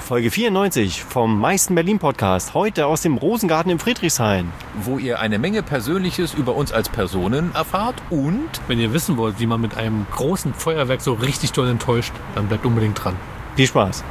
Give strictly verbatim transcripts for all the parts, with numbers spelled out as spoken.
Folge vierundneunzig vom meisten Berlin Podcast, heute aus dem Rosengarten im Friedrichshain. Wo ihr eine Menge Persönliches über uns als Personen erfahrt und... Wenn ihr wissen wollt, wie man mit einem großen Feuerwerk so richtig doll enttäuscht, dann bleibt unbedingt dran. Viel Spaß.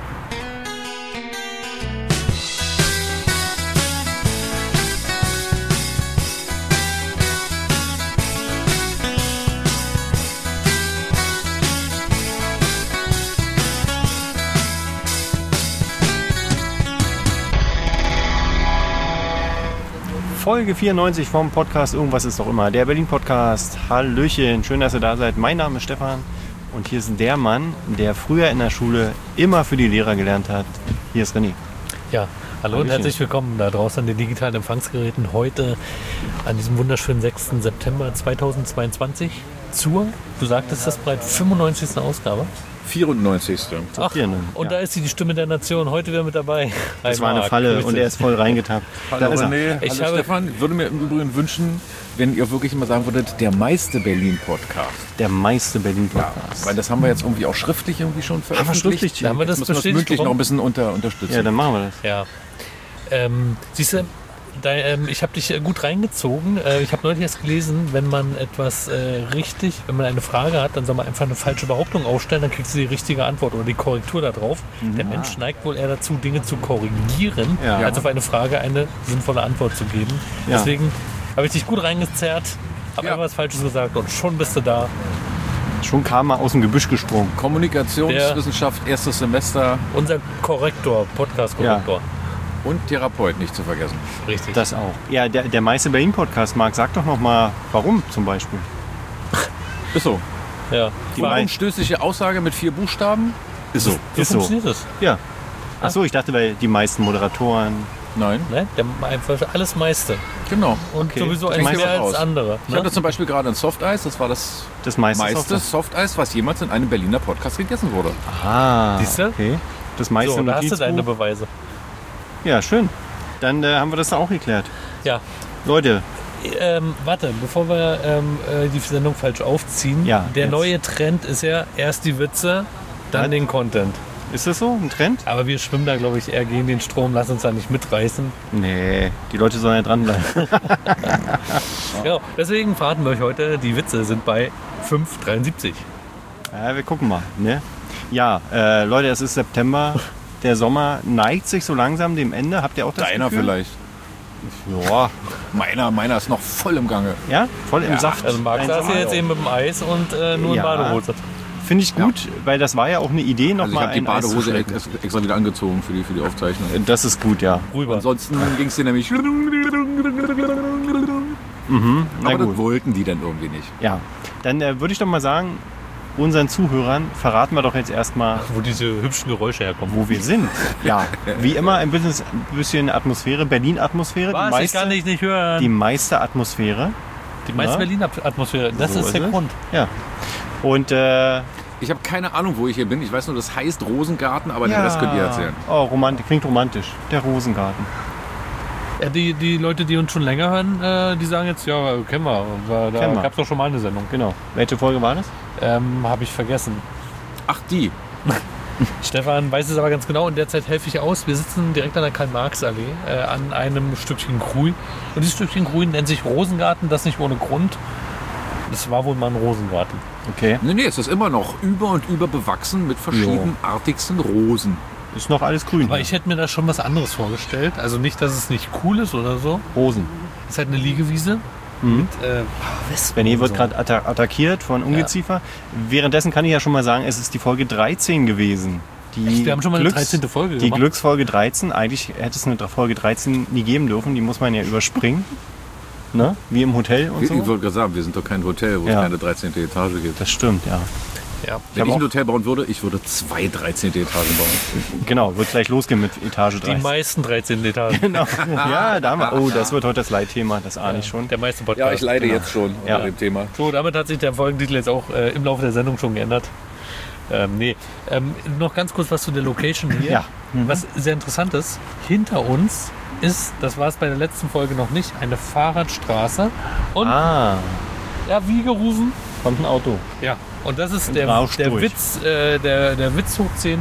Folge vierundneunzig vom Podcast Irgendwas ist doch immer, der Berlin-Podcast. Hallöchen, schön, dass ihr da seid. Mein Name ist Stefan und hier ist der Mann, der früher in der Schule immer für die Lehrer gelernt hat. Hier ist René. Ja, hallo Hallöchen. Und herzlich willkommen da draußen an den digitalen Empfangsgeräten heute an diesem wunderschönen sechsten September zweitausendzweiundzwanzig zur, du sagtest das bereits, fünfundneunzigsten Ausgabe. vierundneunzigste Ach, und ja. Da ist sie, die Stimme der Nation, heute wieder mit dabei. Das Hi, war eine Falle Grüße. Und er ist voll reingetappt. Hallo René, ich hallo habe Stefan. Ich würde mir im Übrigen wünschen, wenn ihr wirklich immer sagen würdet, der meiste Berlin-Podcast. Der meiste Berlin-Podcast. Ja, weil das haben wir jetzt irgendwie auch schriftlich irgendwie schon veröffentlicht. Aber schriftlich? Da haben wir das müssen wir mündlich noch ein bisschen unter, unterstützen. Ja, dann machen wir das. Ja. Ähm, siehst du, Da, ähm, ich habe dich äh, gut reingezogen. Äh, ich habe neulich erst gelesen, wenn man etwas äh, richtig, wenn man eine Frage hat, dann soll man einfach eine falsche Behauptung aufstellen, dann kriegst du die richtige Antwort oder die Korrektur da drauf. Mhm. Der Mensch neigt wohl eher dazu, Dinge zu korrigieren, ja. als auf eine Frage eine sinnvolle Antwort zu geben. Ja. Deswegen habe ich dich gut reingezerrt, habe ja. etwas Falsches gesagt und schon bist du da. Schon kam er aus dem Gebüsch gesprungen. Kommunikationswissenschaft, Der, erstes Semester. Unser Korrektor, Podcast-Korrektor. Ja. Und Therapeut nicht zu vergessen. Richtig. Das auch. Ja, der, der meiste Berlin-Podcast, Marc, sag doch noch mal, warum zum Beispiel. Ist so. Ja. Die unumstößliche Aussage mit vier Buchstaben? Ist so. Wie ist funktioniert so. das? Ja. Achso, ich dachte, weil die meisten Moderatoren... Nein. Nein, der, einfach alles meiste. Genau. Und okay. sowieso ein mehr als aus. andere. Ich ne? hatte zum Beispiel gerade ein Softeis, das war das, das meiste, meiste Softeis, was jemals in einem Berliner Podcast gegessen wurde. Ah, siehst du? Okay. Das meiste so, da hast du deine Beweise. Ja, schön. Dann äh, haben wir das da auch geklärt. Ja. Leute. Ähm, warte, bevor wir ähm, die Sendung falsch aufziehen. Ja, der jetzt. neue Trend ist ja erst die Witze, dann Was? den Content. Ist das so, ein Trend? Aber wir schwimmen da, glaube ich, eher gegen den Strom. Lass uns da nicht mitreißen. Nee, die Leute sollen ja dranbleiben. Genau, deswegen verraten wir euch heute, die Witze sind bei fünf Komma dreiundsiebzig. Ja, wir gucken mal. Ne? Ja, äh, Leute, es ist September. Der Sommer neigt sich so langsam dem Ende. Habt ihr auch das Deiner Gefühl? vielleicht. Ja. Meiner, meiner ist noch voll im Gange. Ja? Voll im ja. Saft. Also Marc saß hier jetzt eben mit dem Eis und äh, nur ja. in Badehose. Finde ich gut, ja. weil das war ja auch eine Idee, noch also mal ich habe die Badehose extra, extra wieder angezogen für die, für die Aufzeichnung. Das ist gut, ja. Rüber. Ansonsten ging es dir nämlich... Mhm, aber gut. Das wollten die dann irgendwie nicht. Ja, dann äh, würde ich doch mal sagen, unseren Zuhörern verraten wir doch jetzt erstmal, wo diese hübschen Geräusche herkommen. Wo wir sind. Ja, wie immer ein bisschen, ein bisschen Atmosphäre, Berlin-Atmosphäre. Was? Die meiste, ich kann dich nicht hören. Die meiste Atmosphäre. Die meiste ja. Berlin-Atmosphäre, das so ist der ist Grund. Ja. Und äh, ich habe keine Ahnung, wo ich hier bin. Ich weiß nur, das heißt Rosengarten, aber ja. den Rest könnt ihr erzählen. Oh, romantisch, klingt romantisch. Der Rosengarten. Ja, die, die Leute, die uns schon länger hören, äh, die sagen jetzt, ja, kennen wir. Da gab es doch schon mal eine Sendung. Genau. Welche Folge war das? Ähm, habe ich vergessen. Ach, die. Stefan weiß es aber ganz genau und derzeit helfe ich aus. Wir sitzen direkt an der Karl-Marx-Allee äh, an einem Stückchen Grün. Und dieses Stückchen Grün nennt sich Rosengarten, das nicht ohne Grund. Das war wohl mal ein Rosengarten. Okay. Nee, nee, es ist immer noch über und über bewachsen mit verschiedenartigsten Rosen. Ist noch alles grün. Aber ich hätte mir da schon was anderes vorgestellt. Also nicht, dass es nicht cool ist oder so. Rosen. Es ist halt eine Liegewiese. Mhm. Mit, äh, René wird gerade atta- attackiert von Ungeziefer. Ja. Währenddessen kann ich ja schon mal sagen, es ist die Folge dreizehn gewesen. Die Echt? Wir haben schon mal Glücks- eine dreizehnte Folge Die gemacht. Glücksfolge dreizehn. Eigentlich hätte es eine Folge dreizehn nie geben dürfen. Die muss man ja überspringen. Ne? Wie im Hotel und so. Ich wollte gerade sagen, wir sind doch kein Hotel, wo ja. es keine dreizehnte Etage gibt. Das stimmt, ja. Ja. Wenn ich, ich ein Hotel bauen würde, ich würde zwei dreizehnte Etagen bauen. Genau, wird gleich losgehen mit Etage dreizehn. Die meisten dreizehnten Etagen. Genau. Ja, da haben wir. Oh, das wird heute das Leitthema, das ahne ich schon. Der meiste Podcast. Ja, ich leide genau. jetzt schon ja. unter dem Thema. So, damit hat sich der Folgentitel jetzt auch äh, im Laufe der Sendung schon geändert. Ähm, nee. Ähm, noch ganz kurz was zu der Location hier. Ja. Mhm. Was sehr interessant ist, hinter uns ist, das war es bei der letzten Folge noch nicht, eine Fahrradstraße. Und ah. ja, wie gerufen? Kommt ein Auto. Ja. Und das ist der, der Witz, äh, der, der Witz hoch zehn.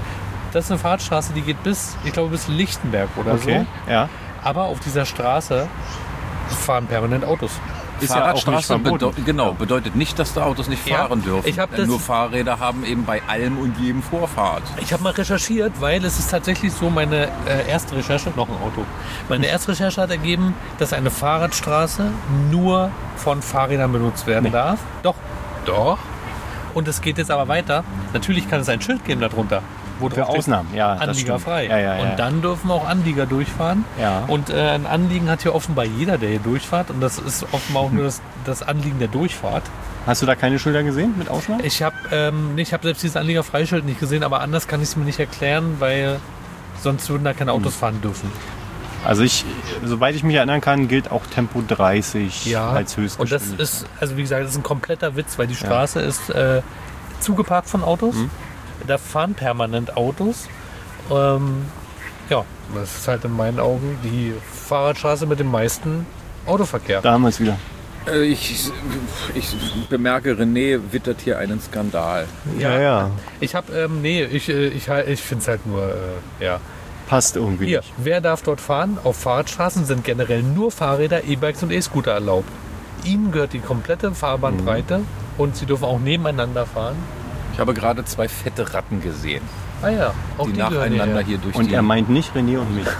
das ist eine Fahrradstraße, die geht bis, ich glaube, bis Lichtenberg oder Okay, so. ja. Aber auf dieser Straße fahren permanent Autos. Ist ja auch nicht Fahrradstraße verboten. bedeu- genau, bedeutet nicht, dass da Autos nicht Ja, fahren dürfen. ich hab das- Nur Fahrräder haben eben bei allem und jedem Vorfahrt. Ich habe mal recherchiert, weil es ist tatsächlich so, meine äh, erste Recherche, noch ein Auto, meine erste Recherche hat ergeben, dass eine Fahrradstraße nur von Fahrrädern benutzt werden Nee. darf. Doch, doch. Und es geht jetzt aber weiter. Natürlich kann es ein Schild geben darunter, wo Für drauf steht, Ausnahmen, ja. das Anlieger stimmt. frei. Ja, ja, ja. Und dann dürfen auch Anlieger durchfahren. Ja. Und äh, ein Anliegen hat hier offenbar jeder, der hier durchfährt. Und das ist offenbar auch nur das, das Anliegen der Durchfahrt. Hast du da keine Schilder gesehen mit Ausnahmen? Ich habe ähm, nee, ich hab selbst dieses Anlieger-Freischild nicht gesehen, aber anders kann ich es mir nicht erklären, weil sonst würden da keine Autos fahren dürfen. Also ich, soweit ich mich erinnern kann, gilt auch Tempo dreißig als Und das Höchstgeschwindigkeit. ist, also wie gesagt, das ist ein kompletter Witz, weil die Straße ist äh, zugeparkt von Autos. Mhm. Da fahren permanent Autos. Ähm, ja, das ist halt in meinen Augen die Fahrradstraße mit dem meisten Autoverkehr. Da haben wir es wieder. Äh, Ich, ich bemerke, René wittert hier einen Skandal. Ja, ja. Ich habe, ähm, nee, ich, äh, ich, halt- ich finde es halt nur, äh, ja. Passt irgendwie Hier, nicht. wer darf dort fahren? Auf Fahrradstraßen sind generell nur Fahrräder, E-Bikes und E-Scooter erlaubt. Ihnen gehört die komplette Fahrbahnbreite Mhm. und sie dürfen auch nebeneinander fahren. Ich habe gerade zwei fette Ratten gesehen, Ah ja, auch die, die, gehören nacheinander hierher. hier durch Und die... er meint nicht René und mich.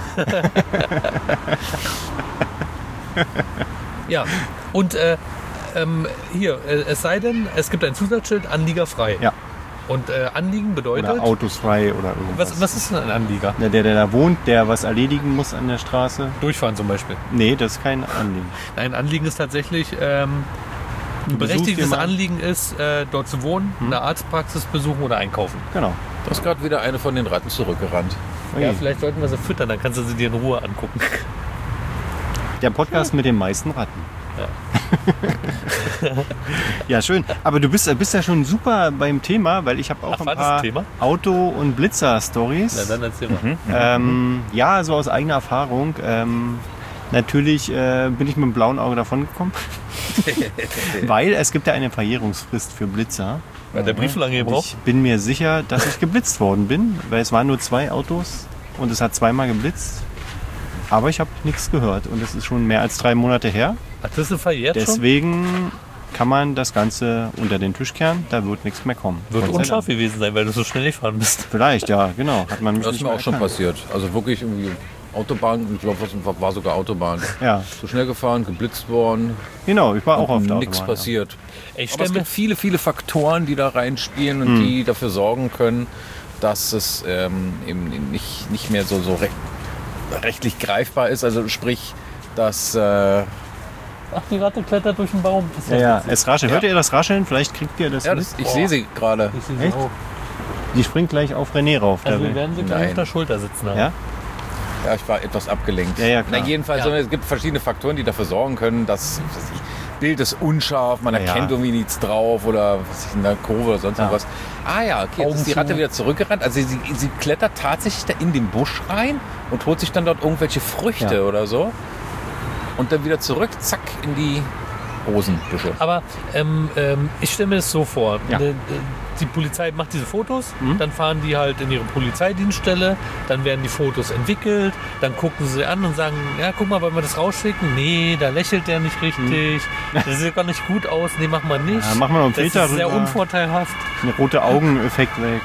Ja, und äh, ähm, hier, äh, es sei denn, es gibt ein Zusatzschild, Anlieger frei. Ja. Und äh, Anliegen bedeutet, Oder Autos frei oder irgendwas. was, was ist denn ein Anlieger? Na, der, der da wohnt, der was erledigen muss an der Straße. Durchfahren zum Beispiel. Nee, das ist kein Anliegen. Ein Anliegen ist tatsächlich, ähm, ein besuchst berechtigtes jemanden. Anliegen ist, äh, dort zu wohnen, eine Arztpraxis besuchen oder einkaufen. Genau. Da ist gerade wieder eine von den Ratten zurückgerannt. Ui. Ja, vielleicht sollten wir sie füttern, dann kannst du sie dir in Ruhe angucken. Der Podcast mit den meisten Ratten. Ja, schön. Aber du bist, bist ja schon super beim Thema, weil ich habe auch Ach, ein war das paar ein Thema? Auto- und Blitzer-Stories. Na dann erzähl mal. Ähm, ja, so aus eigener Erfahrung. Ähm, natürlich äh, bin ich mit dem blauen Auge davon gekommen. Weil es gibt ja eine Verjährungsfrist für Blitzer. Hat der Brief so lange Und gebraucht? ich bin mir sicher, dass ich geblitzt worden bin, weil es waren nur zwei Autos und es hat zweimal geblitzt. Aber ich habe nichts gehört und es ist schon mehr als drei Monate her. Ach, das ist verjährt schon? Deswegen kann man das Ganze unter den Tisch kehren. Da wird nichts mehr kommen. Wird Gott sei unscharf Dank. gewesen sein, weil du so schnell gefahren bist. Vielleicht, ja, genau. Hat man mich Das ist nicht mir mehr auch schon erkannt. passiert. Also wirklich irgendwie Autobahn, ich glaube, es war sogar Autobahn. Ja, So schnell gefahren, geblitzt worden, genau. Ich war auch auf der nichts Autobahn. passiert. Ich Aber stell es mir, gibt viele, viele Faktoren, die da reinspielen und die dafür sorgen können, dass es ähm, eben nicht, nicht mehr so, so recht, rechtlich greifbar ist. Also sprich, dass... Äh, ach, die Ratte klettert durch den Baum. Ist Ja, ja, witzig. es raschelt. Hört ihr das Rascheln? Vielleicht kriegt ihr das ja, mit. das, ich sehe sie gerade. Ich sehe sie Echt? auch. Die springt gleich auf René rauf. Also da wir will- werden sie gleich Nein. auf der Schulter sitzen haben. Ja? Ja, ich war etwas abgelenkt. Ja, ja, klar. Na, jedenfalls, Ja. es gibt verschiedene Faktoren, die dafür sorgen können, dass was weiß ich, Bild ist unscharf, man Ja, erkennt ja. irgendwie nichts drauf oder was weiß ich, in der Kurve oder sonst Ja. irgendwas. Ah ja, okay, jetzt ist die Augen Ratte zu. wieder zurückgerannt. Also sie, sie klettert tatsächlich da in den Busch rein und holt sich dann dort irgendwelche Früchte Ja. oder so. Und dann wieder zurück, zack, in die Rosenbüsche. Aber ähm, ähm, ich stelle mir das so vor. Ja. Ne, Die Polizei macht diese Fotos, Mhm. dann fahren die halt in ihre Polizeidienststelle, dann werden die Fotos entwickelt, dann gucken sie an und sagen, ja, guck mal, wollen wir das rausschicken? Nee, da lächelt der nicht richtig, das sieht gar nicht gut aus, nee, mach mal nicht. Mhm. Ja, mach mal noch einen das Filter ist sehr rüber. unvorteilhaft. Ein roter Augeneffekt weg.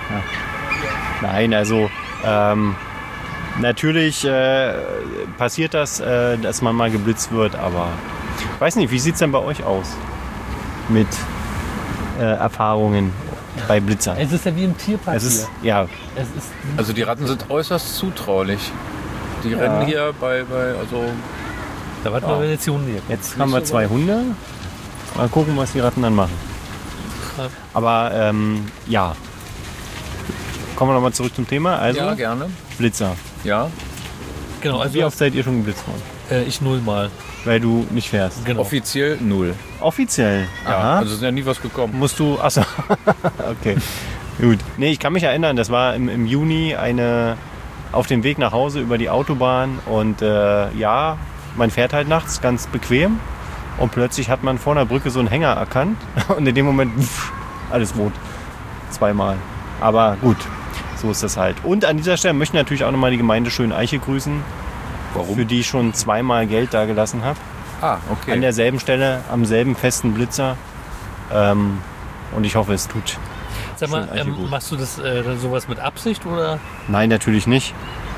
Ja. Nein, also ähm, natürlich äh, passiert das, äh, dass man mal geblitzt wird, aber ich weiß nicht, wie sieht es denn bei euch aus mit äh, Erfahrungen bei Blitzern? Es ist ja wie im Tierpark Es ist, hier. ja, Es ist, Also die Ratten sind äußerst zutraulich. Die Ja. rennen hier bei, bei also da warten wir, wenn jetzt die Hunde hier kommen. jetzt haben wir zwei Hunde. Mal gucken, was die Ratten dann machen. Ja. Aber ähm, ja. Kommen wir nochmal zurück zum Thema. Also ja, gerne. Blitzer. Ja. Genau, also Wie oft seid ihr schon geblitzt worden? äh, ich null mal. Weil du nicht fährst. Genau. Offiziell null. Offiziell. Ja, Aha. also ist ja nie was gekommen. Musst du. Achso. Okay. Gut. Nee, ich kann mich erinnern, das war im, im Juni eine auf dem Weg nach Hause über die Autobahn und äh, ja, man fährt halt nachts ganz bequem und plötzlich hat man vor einer Brücke so einen Hänger erkannt und in dem Moment pff, alles rot. Zweimal. Aber gut, so so ist das halt. Und an dieser Stelle möchte ich natürlich auch nochmal die Gemeinde Schöneiche grüßen, Warum? für die ich schon zweimal Geld da gelassen habe. Ah, okay. An derselben Stelle, am selben festen Blitzer. Ähm, und ich hoffe, es tut. Sag mal, Schöneiche ähm, gut. machst du das äh, sowas mit Absicht oder? Nein, natürlich nicht.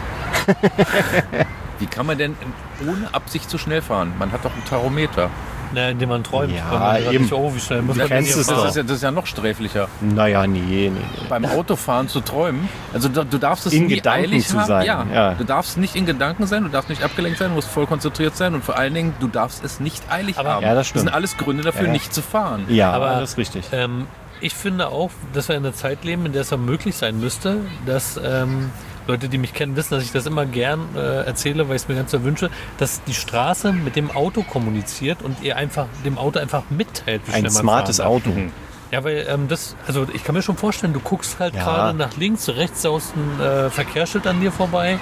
Wie kann man denn ohne Absicht so schnell fahren? Man hat doch einen Tachometer. Na, indem man träumt. Ja, Wenn man sagt, eben. nicht, oh, wie schnell muss Du man denn kennst hier es Das fahren? doch. ist, ja, das ist ja noch sträflicher. Naja, nee, nee, nee. Beim Autofahren zu träumen. Also du, du darfst es In nie Gedanken eilig zu haben. sein, Ja, ja. Du darfst nicht in Gedanken sein, du darfst nicht abgelenkt sein, du musst voll konzentriert sein und vor allen Dingen, du darfst es nicht eilig Aber- haben. Ja, das stimmt. sind alles Gründe dafür, Ja, ja. nicht zu fahren. Ja, Aber- das ist richtig. Ähm, ich finde auch, dass wir in einer Zeit leben, in der es auch möglich sein müsste, dass ähm, Leute, die mich kennen, wissen, dass ich das immer gern äh, erzähle, weil ich es mir ganz so wünsche, dass die Straße mit dem Auto kommuniziert und ihr einfach dem Auto einfach mitteilt, wie schnell Ein man smartes fahren darf. Auto. Ja, weil ähm, das, also ich kann mir schon vorstellen, du guckst halt Ja. gerade nach links, rechts aus ein äh, Verkehrsschild an dir vorbei.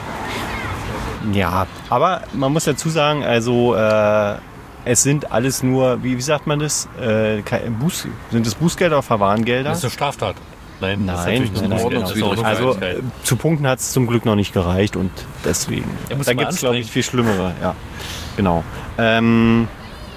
Ja, aber man muss dazu sagen, also äh, es sind alles nur, wie, wie sagt man das? Äh, kein- Buß, sind es Bußgelder oder Verwarngelder? Das ist eine Straftat. Nein, das ist Nein, natürlich nein, eine nein, Ordnungswidrigkeit. Also äh, zu Punkten hat es zum Glück noch nicht gereicht und deswegen. Ja, muss Da man gibt es, glaube ich, anstrengen. viel Schlimmere. Ja, genau. Ähm,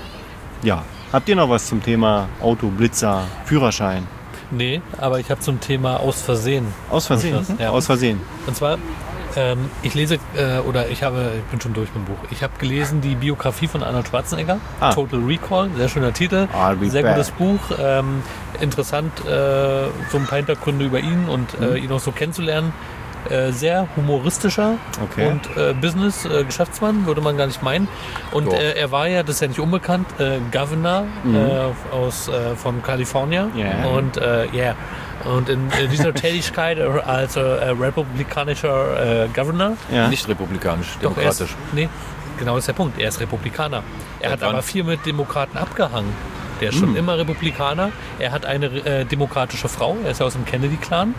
ja, habt ihr noch was zum Thema Auto, Blitzer, Führerschein? Nee, aber ich habe zum Thema aus Versehen. Aus Versehen? Ja. Aus Versehen. Und zwar, ähm, ich lese, äh, oder ich habe, ich bin schon durch mit dem Buch. Ich habe gelesen die Biografie von Arnold Schwarzenegger, Ah. Total Recall, sehr schöner Titel, I'll be sehr back. gutes Buch. Ähm, interessant, äh, so ein paar Hintergründe über ihn und äh, ihn auch so kennenzulernen. Äh, sehr humoristischer Okay. und äh, Business-Geschäftsmann, würde man gar nicht meinen. Und Doch. äh, er war ja, das ist ja nicht unbekannt, äh, Governor äh, aus, äh, von Kalifornien. Ja. Und äh, yeah. Und in äh, dieser Tätigkeit äh, als äh, republikanischer äh, Governor, Ja. Nicht republikanisch, doch er ist, demokratisch. nee, genau das ist der Punkt, er ist Republikaner. Er Ja, hat dann. aber viel mit Demokraten abgehangen. Der ist schon Hm. immer Republikaner. Er hat eine äh, demokratische Frau, er ist ja aus dem Kennedy-Clan.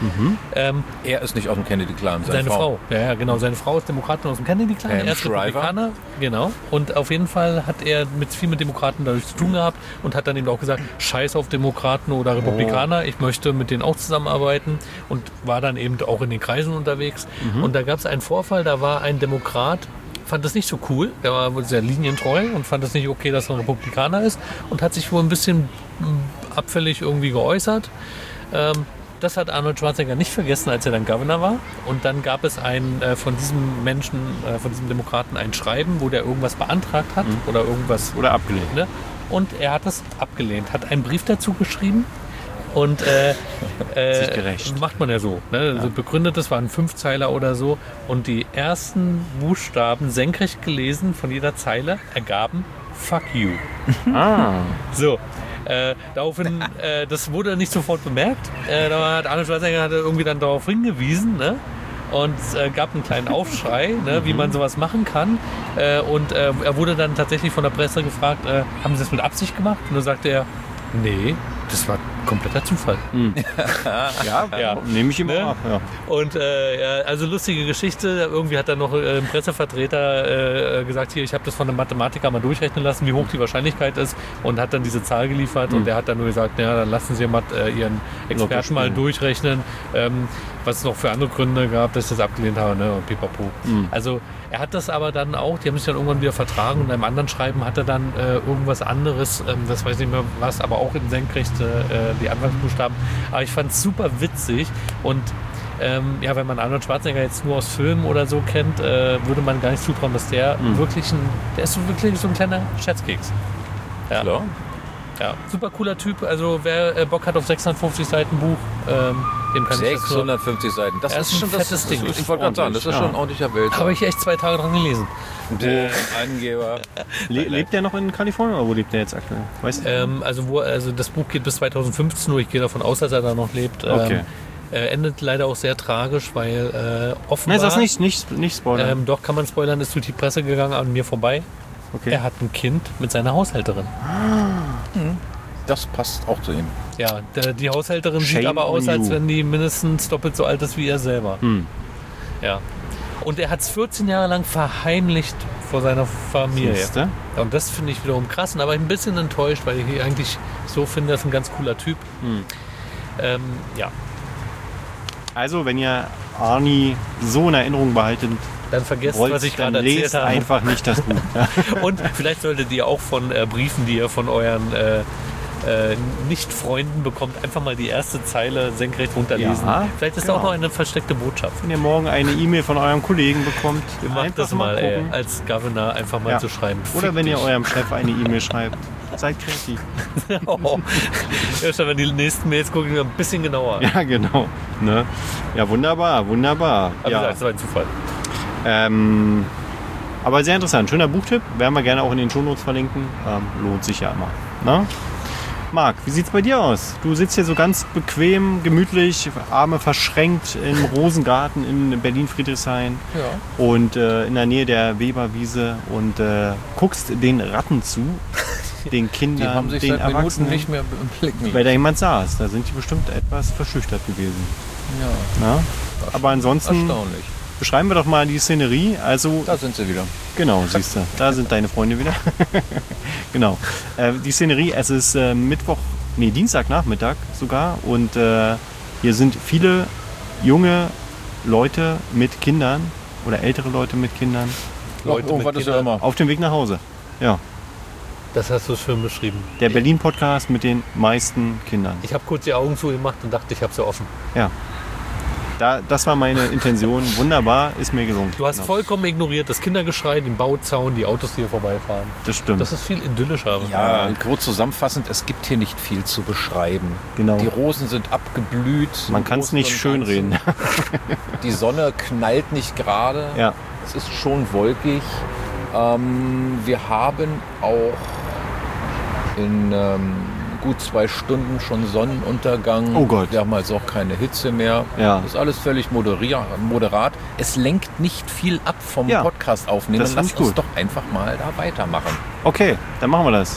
Ähm, Er ist nicht aus dem Kennedy-Clan, seine, seine Frau. Ja, ja, genau. Seine Frau ist Demokratin aus dem Kennedy-Clan. Pam Er ist Shriver. Republikaner. Genau. Und auf jeden Fall hat er mit, viel mit Demokraten dadurch zu tun gehabt und hat dann eben auch gesagt, scheiß auf Demokraten oder Republikaner, ich möchte mit denen auch zusammenarbeiten und war dann eben auch in den Kreisen unterwegs. Und da gab es einen Vorfall, da war ein Demokrat, fand das nicht so cool, der war wohl sehr linientreu und fand es nicht okay, dass er ein Republikaner ist und hat sich wohl ein bisschen mm, abfällig irgendwie geäußert. Ähm, Das hat Arnold Schwarzenegger nicht vergessen, als er dann Governor war. Und dann gab es ein, äh, von diesem Menschen, äh, von diesem Demokraten ein Schreiben, wo der irgendwas beantragt hat oder irgendwas. Oder abgelehnt. Ne? Und er hat es abgelehnt, hat einen Brief dazu geschrieben. Und äh, äh, Sich gerecht. macht man ja so. Ne? Also begründet, das waren Fünfzeiler oder so. Und die ersten Buchstaben senkrecht gelesen von jeder Zeile ergaben Fuck you. Ah, So, äh, daraufhin, äh, das wurde nicht sofort bemerkt. Äh, da hat Arnold Schwarzenegger hat irgendwie dann darauf hingewiesen, ne? Und es äh, gab einen kleinen Aufschrei, ne, wie man sowas machen kann. Äh, und äh, er wurde dann tatsächlich von der Presse gefragt, äh, haben Sie das mit Absicht gemacht? Und dann sagte er, nee, das war kompletter Zufall. ja, Ja. nehme ich ihm Ne? auch ab. Ja. Und äh, ja, also lustige Geschichte. Irgendwie hat dann noch äh, ein Pressevertreter äh, gesagt, hier, ich habe das von einem Mathematiker mal durchrechnen lassen, wie hoch die Wahrscheinlichkeit ist und hat dann diese Zahl geliefert und der hat dann nur gesagt, ja, dann lassen Sie mal äh, Ihren Experten mal spielen. durchrechnen, ähm, was es noch für andere Gründe gab, dass ich das abgelehnt habe, ne? Und pipapo. Also er hat das aber dann auch, die haben sich dann irgendwann wieder vertragen und in einem anderen Schreiben hat er dann äh, irgendwas anderes, ähm, das weiß ich nicht mehr was, aber auch in senkrecht äh, die Anfangsbuchstaben. Aber ich fand es super witzig und ähm, ja, wenn man Arnold Schwarzenegger jetzt nur aus Filmen oder so kennt, äh, würde man gar nicht zutrauen, dass der wirklich ein, der ist so wirklich so ein kleiner Scherzkeks. Ja. Klar. Ja, super cooler Typ. Also wer äh, Bock hat auf sechshundertfünfzig Seiten Buch, ähm, dem kann ich das nur... sechshundertfünfzig Seiten. Das Ja, ist ist ein schon das, fettes Ding. Das ist, ich wollte gerade sagen, das ist Ja. schon ein ordentlicher Wälzer. Habe ich echt zwei Tage dran gelesen. Der Angeber. Le lebt der noch in Kalifornien oder wo lebt der jetzt aktuell? Weißt du? Ähm, also, wo, also das Buch geht bis zweitausendfünfzehn, nur ich gehe davon aus, dass er da noch lebt. Okay. Ähm, äh, endet leider auch sehr tragisch, weil äh, offenbar... Nein, sag nicht, nicht, nicht spoilern. Ähm, doch, kann man spoilern, ist durch die Presse gegangen, an mir vorbei. okay. Er hat ein Kind mit seiner Haushälterin. Das passt auch zu ihm. Ja, der, die Haushälterin Shame sieht aber aus, on als you. wenn die mindestens doppelt so alt ist wie er selber. Hm. Ja. Und er hat es vierzehn Jahre lang verheimlicht vor seiner Familie. Siehste? Und das finde ich wiederum krass. Und aber ich bin ein bisschen enttäuscht, weil ich eigentlich so finde, er ist ein ganz cooler Typ. Hm. Ähm, ja. Also, wenn ihr Arni so in Erinnerung behaltet, Dann vergesst, wollt, was ich dann gerade erzählt lest habe. einfach nicht das Buch. Und vielleicht solltet ihr auch von äh, Briefen, die ihr von euren äh, äh, Nicht-Freunden bekommt, einfach mal die erste Zeile senkrecht runterlesen. Ja, vielleicht ist genau. da auch noch eine versteckte Botschaft. Wenn ihr morgen eine E-Mail von eurem Kollegen bekommt, Ihr macht einfach das mal, ey, gucken. als Governor einfach mal Ja. zu schreiben. Oder Fick wenn ihr dich. eurem Chef eine E-Mail schreibt. Seid kreativ. Oh. Erst wenn die nächsten Mails gucken wir ein bisschen genauer. Ja, genau. Ne? Ja, wunderbar, wunderbar. Aber Ja. das war ein Zufall. Ähm, aber sehr interessant. Schöner Buchtipp. Werden wir gerne auch in den Shownotes verlinken. Ähm, lohnt sich ja immer. Ne? Marc, wie sieht's bei dir aus? Du sitzt hier so ganz bequem, gemütlich, Arme verschränkt im Rosengarten in Berlin-Friedrichshain Ja. und äh, in der Nähe der Weberwiese und äh, guckst den Ratten zu, den Die Kindern, haben sich den seit Minuten Erwachsenen. nicht mehr im Blick. Weil da jemand saß, da sind die bestimmt etwas verschüchtert gewesen. Ja, Na? Aber ansonsten erstaunlich. beschreiben wir doch mal die Szenerie. Also Da sind sie wieder. genau, siehst du, da sind deine Freunde wieder. Genau. Äh, die Szenerie, es ist äh, Mittwoch, nee, Dienstagnachmittag sogar und äh, hier sind viele junge Leute mit Kindern oder ältere Leute mit Kindern Leute Irgendwas mit ist ja Kindern. immer. auf dem Weg nach Hause. Ja, Das hast du schön beschrieben. der Berlin-Podcast mit den meisten Kindern. Ich habe kurz die Augen zugemacht und dachte, ich habe sie offen. Ja. Da, das war meine Intention. Wunderbar, ist mir gelungen. Du hast Ja, vollkommen ignoriert das Kindergeschrei, den Bauzaun, die Autos, die hier vorbeifahren. das stimmt. Das ist viel idyllischer. Ja, kurz zusammenfassend, es gibt hier nicht viel zu beschreiben. Genau. Die Rosen sind abgeblüht. Man im kann es Großen nicht und schönreden. Ganzen. Die Sonne knallt nicht gerade. Ja. Es ist schon wolkig. Ähm, wir haben auch in ähm, gut zwei Stunden schon Sonnenuntergang. Oh Gott. Wir haben also auch keine Hitze mehr. Ja. Das ist alles völlig moderier- moderat. Es lenkt nicht viel ab vom Ja. Podcast aufnehmen. Das finde Lass ich uns gut. doch einfach mal da weitermachen. Okay, dann machen wir das.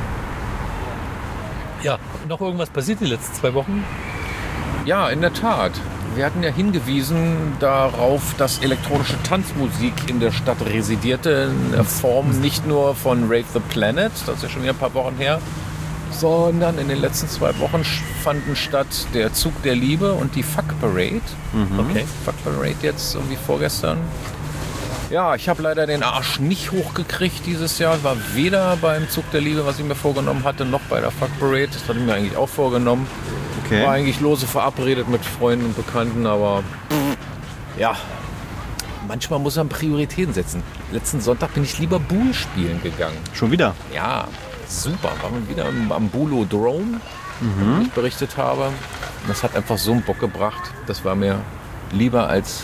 Ja, noch irgendwas passiert die letzten zwei Wochen? Ja, in der Tat. Wir hatten ja hingewiesen darauf, dass elektronische Tanzmusik in der Stadt residierte, in der Form nicht nur von Rave the Planet, das ist ja schon wieder ein paar Wochen her, sondern in den letzten zwei Wochen fanden statt der Zug der Liebe und die Fuck Parade. Okay. Fuck Parade jetzt irgendwie vorgestern. Ja, ich habe leider den Arsch nicht hochgekriegt dieses Jahr. War weder beim Zug der Liebe, was ich mir vorgenommen hatte, noch bei der Fuck Parade. Das hatte ich mir eigentlich auch vorgenommen. War Okay. eigentlich lose verabredet mit Freunden und Bekannten, aber ja, manchmal muss man Prioritäten setzen. Letzten Sonntag bin ich lieber Bull spielen gegangen. Schon wieder. Ja, super. Waren wir wieder am, am Bulodrome, wie ich berichtet habe. Und das hat einfach so einen Bock gebracht. Das war mir lieber als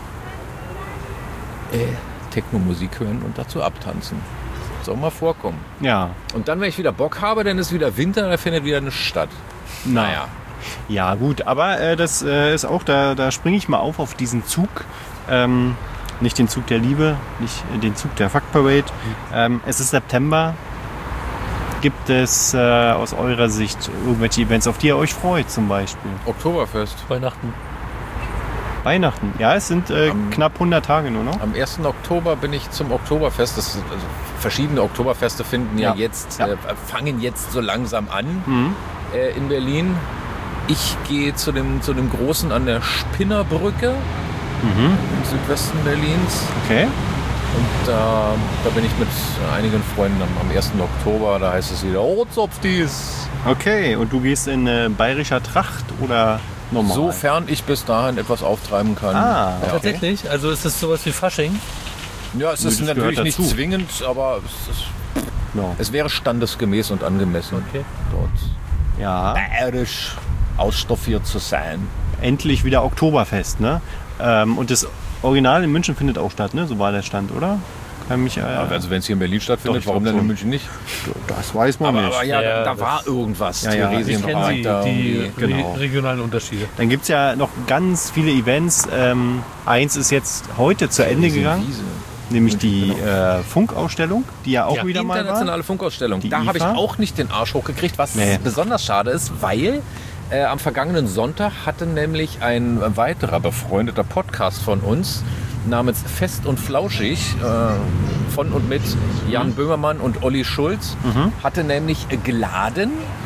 äh, Techno-Musik hören und dazu abtanzen. Soll mal vorkommen. Ja. Und dann, wenn ich wieder Bock habe, dann ist wieder Winter, dann findet wieder eine statt. Naja. Ja, gut, aber äh, das äh, ist auch, da, da springe ich mal auf auf diesen Zug. Ähm, nicht den Zug der Liebe, nicht äh, den Zug der Fuck Parade. Ähm, es ist September. Gibt es äh, aus eurer Sicht irgendwelche Events, auf die ihr euch freut zum Beispiel? Oktoberfest. Weihnachten. Weihnachten. Ja, es sind äh, Am- knapp hundert Tage nur noch. Am ersten Oktober bin ich zum Oktoberfest. Das, also verschiedene Oktoberfeste finden ja, Ja. jetzt, Ja. Äh, fangen jetzt so langsam an Mhm. äh, in Berlin. Ich gehe zu dem, zu dem Großen an der Spinnerbrücke Mhm. im Südwesten Berlins. Okay. Und da, da bin ich mit einigen Freunden am, am ersten Oktober. Da heißt es wieder, oh, Zopfdies. Okay, und du gehst in äh, bayerischer Tracht oder normal? Sofern ich bis dahin etwas auftreiben kann. Ah, ja. Tatsächlich? Also ist es sowas wie Fasching? Ja, es Nö, ist das natürlich gehört nicht dazu. zwingend, aber es, ist, Ja. es wäre standesgemäß und angemessen, Okay. dort ja. bayerisch ausstaffiert zu sein. Endlich wieder Oktoberfest, ne? Ähm, und das Original in München findet auch statt, ne? So war der Stand, oder? Kann mich, äh, Also wenn es hier in Berlin Doch, stattfindet, ich warum glaub denn in schon. München nicht? das weiß man Aber, nicht. aber ja, Ja, da, da das- war irgendwas. Ja, ja, Ich kenne sie, da die genau. re regionalen Unterschiede. Dann gibt es ja noch ganz viele Events. Ähm, eins ist jetzt heute zu Ende gegangen, Wiese. nämlich die äh, Funkausstellung, die ja auch Ja, wieder mal war. Internationale Funkausstellung. Die Da habe ich I F A? auch nicht den Arsch hochgekriegt, was Nee. besonders schade ist, weil äh, am vergangenen Sonntag hatte nämlich ein weiterer befreundeter Podcast von uns namens Fest und Flauschig äh, von und mit Jan Böhmermann und Olli Schulz hatte nämlich geladen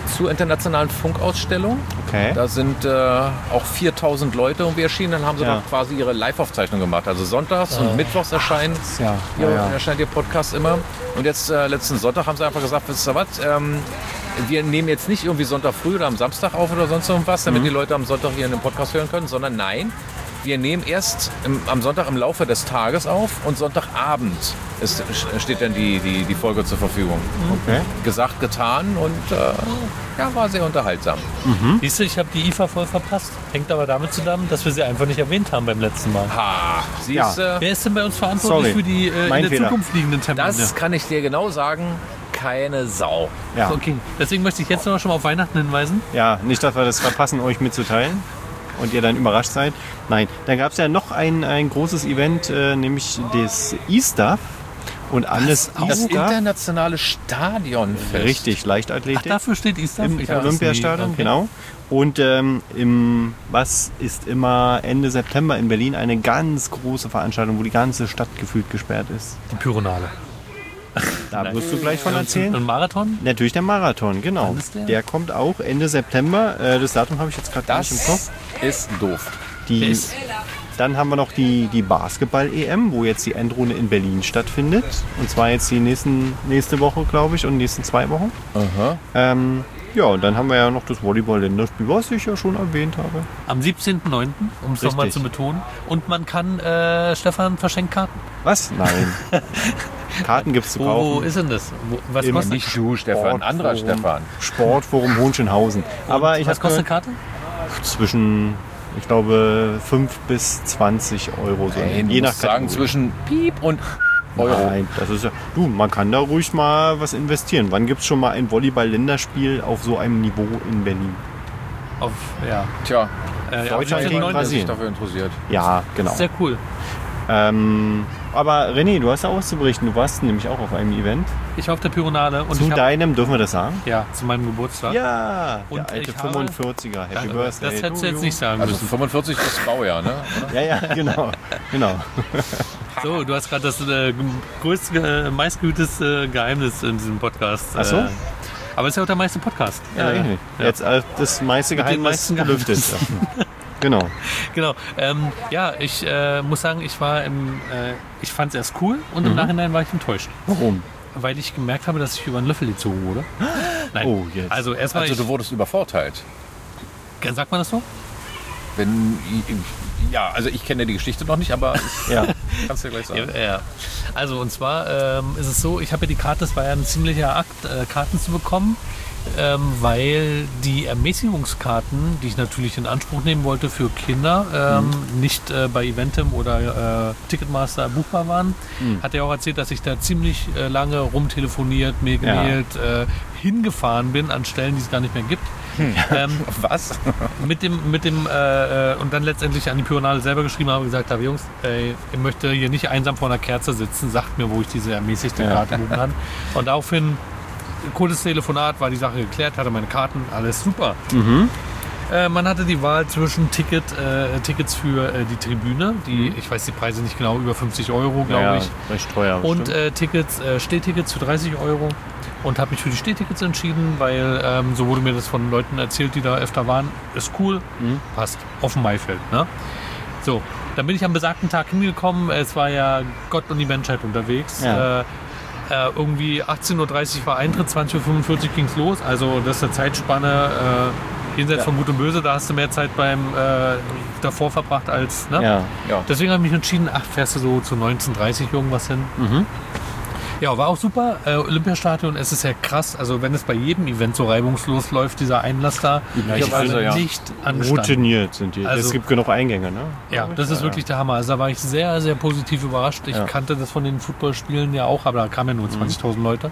zur internationalen Funkausstellung. Okay. Da sind äh, auch viertausend Leute irgendwie erschienen. Dann haben sie Ja. noch quasi ihre Live-Aufzeichnung gemacht. Also sonntags und mittwochs erscheint, Ja, ihr, ja, ja. erscheint ihr Podcast immer. Und jetzt äh, letzten Sonntag haben sie einfach gesagt, wisst ihr was, ähm, wir nehmen jetzt nicht irgendwie Sonntag früh oder am Samstag auf oder sonst irgendwas, damit Mhm. die Leute am Sonntag hier in den Podcast hören können, sondern nein, wir nehmen erst im, am Sonntag im Laufe des Tages auf und Sonntagabend ist, steht dann die, die, die Folge zur Verfügung. Okay. Gesagt, getan und äh, ja, war sehr unterhaltsam. Siehst du, ich habe die I F A voll verpasst. Hängt aber damit zusammen, dass wir sie einfach nicht erwähnt haben beim letzten Mal. Ha, siehst Ja. du? Wer ist denn bei uns verantwortlich Sorry. für die äh, Mein in der Fehler. Zukunft liegenden Termine? Das kann ich dir genau sagen, keine Sau. Ja. Okay, deswegen möchte ich jetzt noch schon mal auf Weihnachten hinweisen. ja, nicht, dass wir das verpassen, euch mitzuteilen und ihr dann überrascht seid. Nein, dann gab es ja noch ein, ein großes Event, äh, nämlich das E-Stuff. Und alles Das E-Stuff, internationale Stadionfest. richtig, Ach, Leichtathletik. dafür steht Easter? Im Ich weiß Olympiastadion, nie. Okay. genau. Und ähm, im, was ist immer Ende September in Berlin eine ganz große Veranstaltung, wo die ganze Stadt gefühlt gesperrt ist. Die Pyronale. Da wirst du gleich von Und erzählen. Marathon? Natürlich der Marathon, genau. Wann ist der? Der kommt auch Ende September. Äh, das Datum habe ich jetzt gerade gar nicht im Kopf. Das ist doof. Die, Der ist- dann haben wir noch die, die Basketball-E M, wo jetzt die Endrunde in Berlin stattfindet. Und zwar jetzt die nächsten, nächste Woche, glaube ich, und die nächsten zwei Wochen. Aha. Ähm, ja, und dann haben wir ja noch das Volleyball-Länderspiel, was ich ja schon erwähnt habe. Am siebzehnten neunten, um es nochmal Richtig. zu betonen. Und man kann, äh, Stefan verschenkt Karten. Was? Nein. Karten gibt es zu Wo, wo kaufen. ist denn das? Wo, was Im- kostet, Nicht du, Stefan, ein anderer Sportforum- Stefan. Sportforum Hohenschönhausen. Aber ich was habe kostet eine Karte? zwischen, ich glaube, fünf bis zwanzig Euro. So. Hey, du Je nach musst sagen, Kategorie. zwischen Piep und Euro. Nein, das ist ja. Du, man kann da ruhig mal was investieren. Wann gibt es schon mal ein Volleyball-Länderspiel auf so einem Niveau in Berlin? Auf, ja. Tja, Äh, am Deutschland siebzehnten gegen neunten. wer sich Brasilien. dafür interessiert. Ja, genau. Sehr cool. Ähm, aber René, du hast ja auch was zu berichten. Du warst nämlich auch auf einem Event. Ich war auf der Pyronale und Zu ich hab, deinem, dürfen wir das sagen? ja, zu meinem Geburtstag. Ja, Und der alte ich habe- fünfundvierziger. Happy das, Birthday. das hättest du to jetzt you. nicht sagen Also müssen. fünfundvierzig ist Baujahr, ne? Ja, ja, genau. genau. So, du hast gerade das äh, größte, äh, meistgehüteste Geheimnis in diesem Podcast. Ach so? Äh, aber es ist ja auch der meiste Podcast. Ja, Äh, richtig. Jetzt äh, das meiste Mit den Geheimnis meisten gelüftet. Genau. Genau. Ähm, ja, ich äh, muss sagen, ich war im, äh, ich fand es erst cool und Mhm. im Nachhinein war ich enttäuscht. Warum? Weil ich gemerkt habe, dass ich über einen Löffel gezogen wurde. Nein. Oh, jetzt. Also erstmal, Also du wurdest übervorteilt. ich, sagt man das so? Wenn, ja, also ich kenne die Geschichte noch nicht, aber ich Ja. kann es dir gleich sagen. Ja, ja. Also und zwar ähm, ist es so, ich habe ja die Karte, es war ja ein ziemlicher Akt, äh, Karten zu bekommen, ähm, weil die Ermäßigungskarten, die ich natürlich in Anspruch nehmen wollte für Kinder, ähm, nicht äh, bei Eventim oder äh, Ticketmaster buchbar waren. Hat er auch erzählt, dass ich da ziemlich äh, lange rumtelefoniert, mir Ja. gemailt, äh, hingefahren bin an Stellen, die es gar nicht mehr gibt. Ähm, Was? mit dem, mit dem äh, äh, und dann letztendlich an die Pyronale selber geschrieben habe und gesagt habe, Jungs, ey, ich möchte hier nicht einsam vor einer Kerze sitzen, sagt mir, wo ich diese ermäßigte Ja. Karte buchen kann. Und daraufhin, cooles Telefonat, war die Sache geklärt, hatte meine Karten, alles super. Mhm. Äh, man hatte die Wahl zwischen Ticket, äh, Tickets für äh, die Tribüne, die, ich weiß die Preise nicht genau, über fünfzig Euro, glaube Ja, ich. recht teuer. Und bestimmt. äh, Tickets, äh, Stehtickets für dreißig Euro. Und habe mich für die Stehtickets entschieden, weil ähm, so wurde mir das von Leuten erzählt, die da öfter waren. Ist cool, Mhm. passt. Auf dem Maifeld. Ne? So, dann bin ich am besagten Tag hingekommen. Es war ja Gott und die Menschheit unterwegs. Ja. Äh, äh, irgendwie achtzehn Uhr dreißig war Eintritt, zwanzig Uhr fünfundvierzig ging es los. Also das ist eine Zeitspanne äh, jenseits Ja. von Gut und Böse. Da hast du mehr Zeit beim äh, davor verbracht als... Ne? ja. Ja. Deswegen habe ich mich entschieden, ach, fährst du so zu neunzehn Uhr dreißig irgendwas hin. Mhm. Ja, war auch super. Äh, Olympiastadion, es ist ja krass. Also wenn es bei jedem Event so reibungslos läuft, dieser Einlass da, ich Üblicherweise, bin ja. nicht angestanden. Routiniert sind die. Also- es gibt genug Eingänge, ne? Ja, das ist wirklich der Hammer. Also da war ich sehr, sehr positiv überrascht. Ich Ja. kannte das von den Footballspielen ja auch, aber da kamen ja nur zwanzigtausend Leute.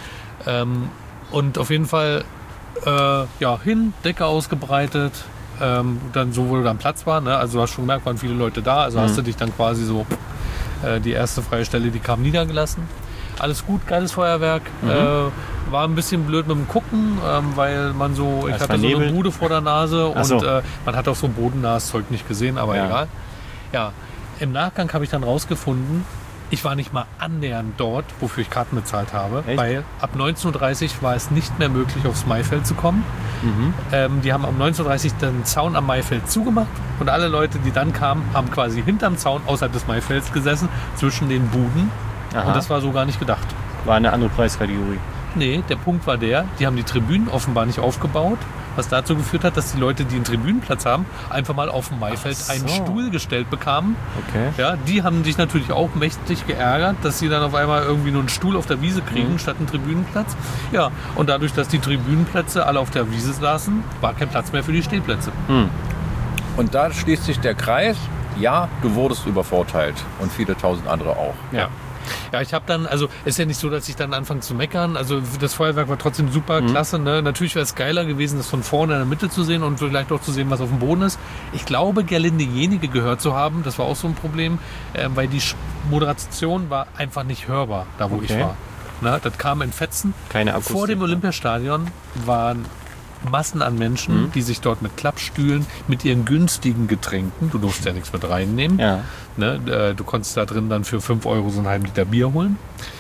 Ähm, und auf jeden Fall äh, ja, hin, Decke ausgebreitet, ähm, dann so, wo dann Platz war. Ne? Also du hast schon gemerkt, waren viele Leute da. Also hast du dich dann quasi so, äh, die erste freie Stelle, die kam niedergelassen. Alles gut, geiles Feuerwerk. Äh, war ein bisschen blöd mit dem Gucken, ähm, weil man so, ich Es hatte war so eine Nebel. Bude vor der Nase Ach so. und äh, man hat auch so bodennahes Zeug nicht gesehen, aber Ja. egal. Ja, im Nachgang habe ich dann rausgefunden, Ich war nicht mal annähernd dort, wofür ich Karten bezahlt habe, Echt? weil ab neunzehn Uhr dreißig war es nicht mehr möglich, aufs Maifeld zu kommen. Mhm. Ähm, die haben um neunzehn Uhr dreißig den Zaun am Maifeld zugemacht und alle Leute, die dann kamen, haben quasi hinterm Zaun außerhalb des Maifelds gesessen, zwischen den Buden. Aha. Und das war so gar nicht gedacht. War eine andere Preiskategorie. Nee, der Punkt war der, die haben die Tribünen offenbar nicht aufgebaut, was dazu geführt hat, dass die Leute, die einen Tribünenplatz haben, einfach mal auf dem Maifeld Ach so. einen Stuhl gestellt bekamen. Okay. Ja, die haben sich natürlich auch mächtig geärgert, dass sie dann auf einmal irgendwie nur einen Stuhl auf der Wiese kriegen, Mhm. statt einen Tribünenplatz. Ja, und dadurch, dass die Tribünenplätze alle auf der Wiese saßen, war kein Platz mehr für die Stehplätze. Hm. Und da schließt sich der Kreis. Ja, du wurdest übervorteilt und viele tausend andere auch. Ja. Ja, ich habe dann, also ist ja nicht so, dass ich dann anfange zu meckern. Also das Feuerwerk war trotzdem super klasse. Ne? Natürlich wäre es geiler gewesen, das von vorne in der Mitte zu sehen und vielleicht auch zu sehen, was auf dem Boden ist. Ich glaube, Gerlinde-Jenige gehört zu haben. Das war auch so ein Problem, äh, weil die Sch- Moderation war einfach nicht hörbar, da wo Okay. ich war. Na, das kam in Fetzen. Keine Akustik. Vor dem Olympiastadion waren Massen an Menschen, Mhm. die sich dort mit Klappstühlen, mit ihren günstigen Getränken, du durfst ja nichts mit reinnehmen, Ja. ne, äh, du konntest da drin dann für fünf Euro so einen halben Liter Bier holen.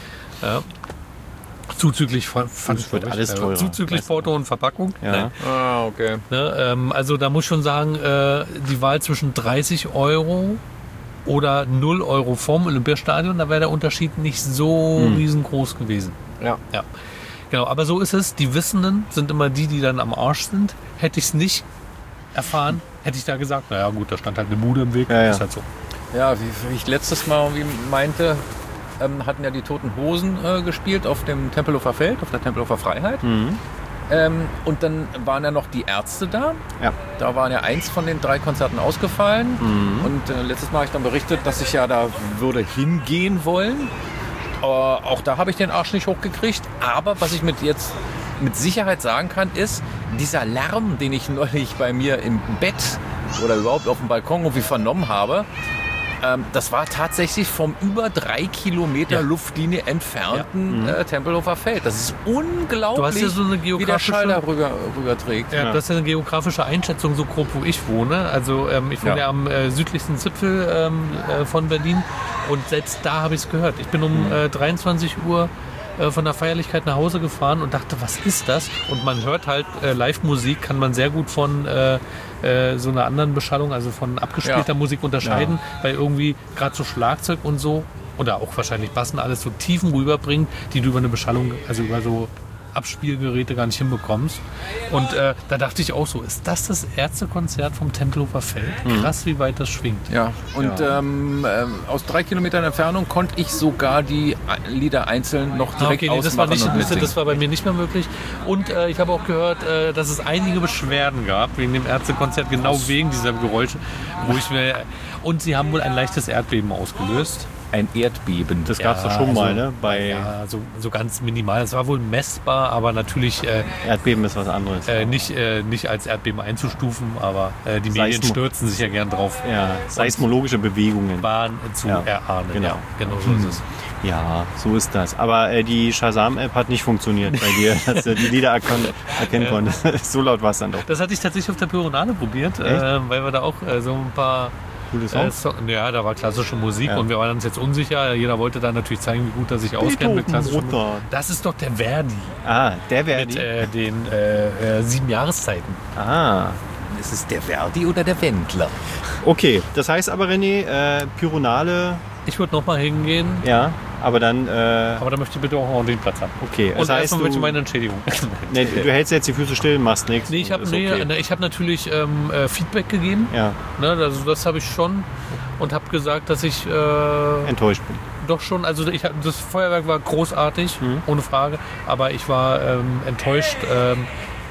Ja. Zuzüglich, fand Das wird alles teurer. zuzüglich Weißt du. Porto und Verpackung. Ja. Nein. Ah, okay. Ne, ähm, also da muss ich schon sagen, äh, die Wahl zwischen dreißig Euro oder null Euro vorm Olympiastadion, da wäre der Unterschied nicht so Hm. riesengroß gewesen. Ja. Ja, genau. Aber so ist es. Die Wissenden sind immer die, die dann am Arsch sind. Hätte ich es nicht erfahren, hätte ich da gesagt, naja gut, da stand halt eine Bude im Weg. Ja, ja. Ist halt so. Ja, wie, wie ich letztes Mal irgendwie meinte, ähm, hatten ja die Toten Hosen äh, gespielt auf dem Tempelhofer Feld, auf der Tempelhofer Freiheit. Mhm. Ähm, und dann waren ja noch die Ärzte da. Ja. Da waren ja eins von den drei Konzerten ausgefallen. Mhm. Und äh, letztes Mal habe ich dann berichtet, dass ich ja da würde hingehen wollen. Aber auch da habe ich den Arsch nicht hochgekriegt. Aber was ich mit jetzt mit Sicherheit sagen kann, ist, dieser Lärm, den ich neulich bei mir im Bett oder überhaupt auf dem Balkon irgendwie vernommen habe, ähm, das war tatsächlich vom über drei Kilometer Ja. Luftlinie entfernten äh, Tempelhofer Feld. Das ist unglaublich, Du hast ja so eine wie der geografische- Schall da rüber, rüber trägt. Ja, das ist ja eine geografische Einschätzung, so grob, wo ich wohne. Also ähm, ich wohne ja, Ja. am äh, südlichsten Zipfel ähm, äh, von Berlin und selbst da habe ich es gehört. Ich bin um äh, dreiundzwanzig Uhr äh, von der Feierlichkeit nach Hause gefahren und dachte, was ist das? Und man hört halt äh, Live-Musik, kann man sehr gut von äh, äh, so einer anderen Beschallung, also von abgespielter Ja. Musik unterscheiden, weil irgendwie gerade so Schlagzeug und so oder auch wahrscheinlich Bassen alles so Tiefen rüberbringt, die du über eine Beschallung, also über so Abspielgeräte gar nicht hinbekommst. Und äh, da dachte ich auch so, ist das das Ärztekonzert vom Tempelhofer Feld? Krass, wie weit das schwingt. Ja, und Ähm, ähm, aus drei Kilometern Entfernung konnte ich sogar die Lieder einzeln noch Ah, direkt okay, nee, das war, ausmachen nicht, und das, mitsingen. das war bei mir nicht mehr möglich. Und äh, ich habe auch gehört, äh, dass es einige Beschwerden gab wegen dem Ärztekonzert, genau wegen dieser Geräusche. Wo ich mir, und sie haben wohl ein leichtes Erdbeben ausgelöst. Ein Erdbeben. Das gab es Ja, doch schon mal, also- ne? Bei Ja, so, so ganz minimal. Es war wohl messbar, aber natürlich äh, Erdbeben ist was anderes. äh, nicht, äh, nicht als Erdbeben einzustufen. Aber äh, die Medien Seismo- stürzen sich ja gern drauf. Ja, seismologische Bewegungen. Waren zu Ja, erahnen. genau. Ja, genau so ist es. Ja, so ist das. Aber äh, die Shazam-App hat nicht funktioniert bei dir, dass du die Lieder erken erkennen Ja. konntest. So laut war es dann doch. Das hatte ich tatsächlich auf der Pyronale probiert, Echt? äh, weil wir da auch äh, so ein paar Coole äh, Songs. so, ja, da war klassische Musik Ja. und wir waren uns jetzt unsicher. Jeder wollte da natürlich zeigen, wie gut er sich auskennt mit klassischer Musik. Mozart. Das ist doch der Verdi Ah, der wäre mit die. äh, den äh, äh, sieben Jahreszeiten. Ah, Ist es der Verdi oder der Wendler? okay. Das heißt aber, René, äh, Pyronale, Ich würde nochmal hingehen, ja, aber dann, äh, aber da möchte ich bitte auch den Platz haben. okay. Und Das heißt, erstmal möchte ich du, meine Entschädigung. nee, du du hältst jetzt die Füße still, machst nichts. Nee, ich habe Ist nee, okay. ne, ich hab natürlich ähm, äh, Feedback gegeben. Ja, Ne, also das habe ich schon und habe gesagt, dass ich äh, enttäuscht bin. doch schon, also ich, hab- das Feuerwerk war großartig, Mhm. ohne Frage, aber ich war ähm, enttäuscht ähm,